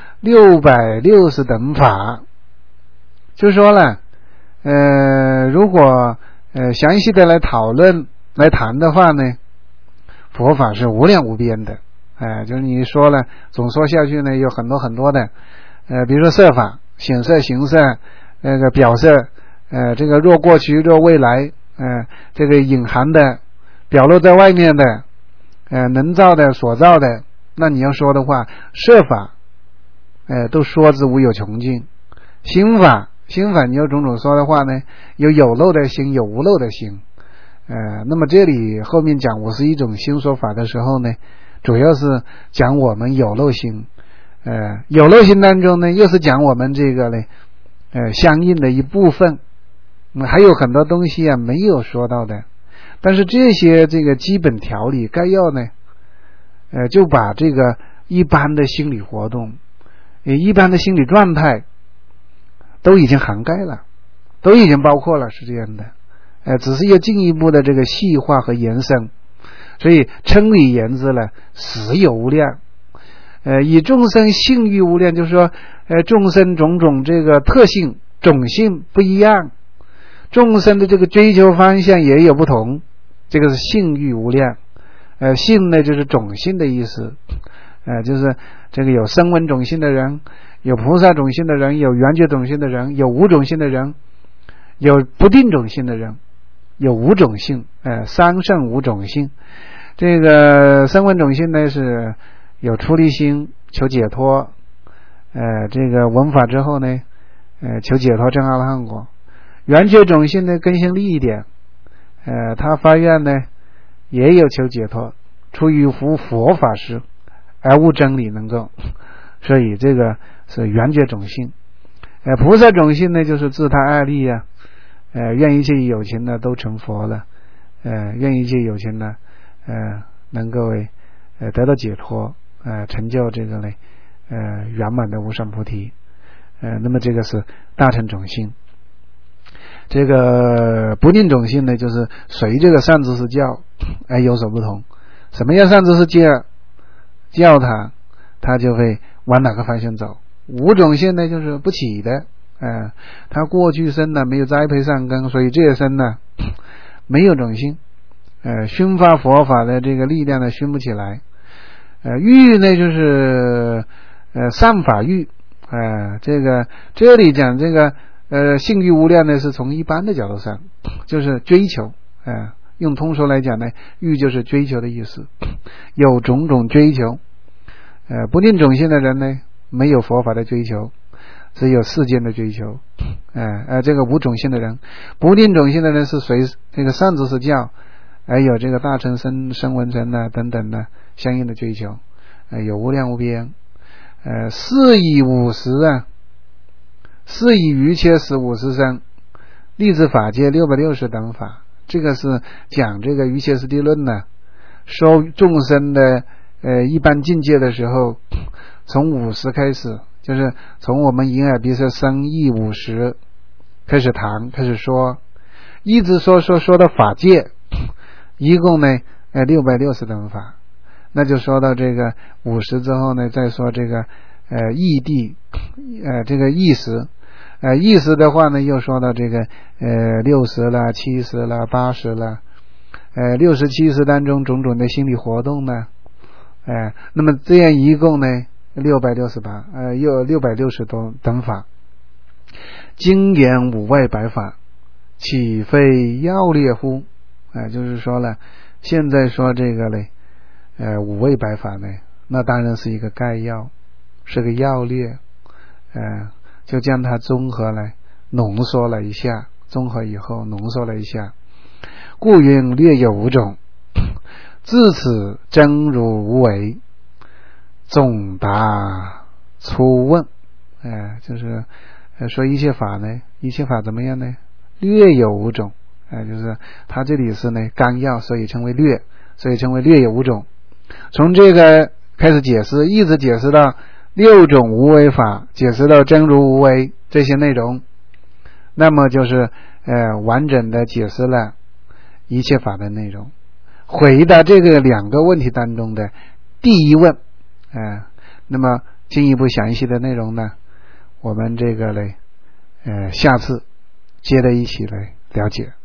660等法。就说了，如果详细的来讨论来谈的话呢，佛法是无量无边的，就是你说了总说下去呢有很多很多的，比如说色法，显色形色，那个表色，这个若过去若未来，这个隐含的表露在外面的，能造的所造的，那你要说的话，色法都说之无有穷尽。心法你有种种说的话呢，有漏的心，有无漏的心，那么这里后面讲51种心说法的时候呢，主要是讲我们有漏心，有漏心当中呢又是讲我们这个呢相应的一部分，还有很多东西啊没有说到的，但是这些这个基本条理概要呢，就把这个一般的心理活动，一般的心理状态都已经涵盖了，都已经包括了，是这样的，只是要进一步的这个细化和延伸，所以称理言之呢，实有无量，以众生性欲无量，就是说，众生种种这个特性种性不一样，众生的这个追求方向也有不同，这个是性欲无量，性呢就是种性的意思，就是这个有声闻种性的人，有菩萨种性的人，有圆觉种性的人，有无种性的人，有不定种性的人，有5种性，三圣5种性。这个声闻种性呢是有出离心，求解脱，这个闻法之后呢，求解脱证阿罗汉果。圆觉种性呢更新利一点，他发愿呢也有求解脱，出于佛法师而悟真理能够，所以这个是圆觉种性。菩萨种性呢就是自他爱利啊，愿一切有情呢都成佛了，愿一切有情呢能够得到解脱，成就这个呢圆满的无上菩提，那么这个是大乘种性。这个不定种性呢就是随这个善知识教有所不同。什么叫善知识教？ 叫他，他就会往哪个方向走。无种性呢，就是不起的，他过去生呢没有栽培善根，所以这一生呢没有种性，熏发佛法的这个力量呢熏不起来。欲呢就是善法欲，这里讲这个性欲无量呢是从一般的角度上，就是追求，用通俗来讲呢，欲就是追求的意思，有种种追求。不定种性的人呢没有佛法的追求，只有世间的追求。这个无种性的人，不定种性的人是随这个上知识教，有这个大乘声闻乘等等的相应的追求，有无量无边。是以50是以余切使50生，立志法界660等法。这个是讲这个余切师地论呢，说众生的一般境界的时候，从50开始，就是从我们眼耳鼻舌身意50开始谈，开始说，一直说到法界，一共呢660等法。那就说到这个50之后呢，再说这个义谛，这个意识，意识的话呢，又说到这个60啦、70啦、80啦，60、70当中种种的心理活动呢，那么这样一共呢668，又660多等法。经言五位百法，岂非要劣乎？就是说了，现在说这个嘞。五位百法呢，那当然是一个概要，是个要略，就将它综合来浓缩了一下，综合以后浓缩了一下，故云略有5种，自此真如无为，总答初问。就是说一切法呢，一切法怎么样呢？略有5种，就是它这里是呢纲要，所以称为略，所以称为略有5种。从这个开始解释，一直解释到6种无为法，解释到真如无为这些内容，那么就是完整的解释了一切法的内容。回答这个2个问题当中的第一问，那么进一步详细的内容呢，我们这个嘞下次接着一起来了解。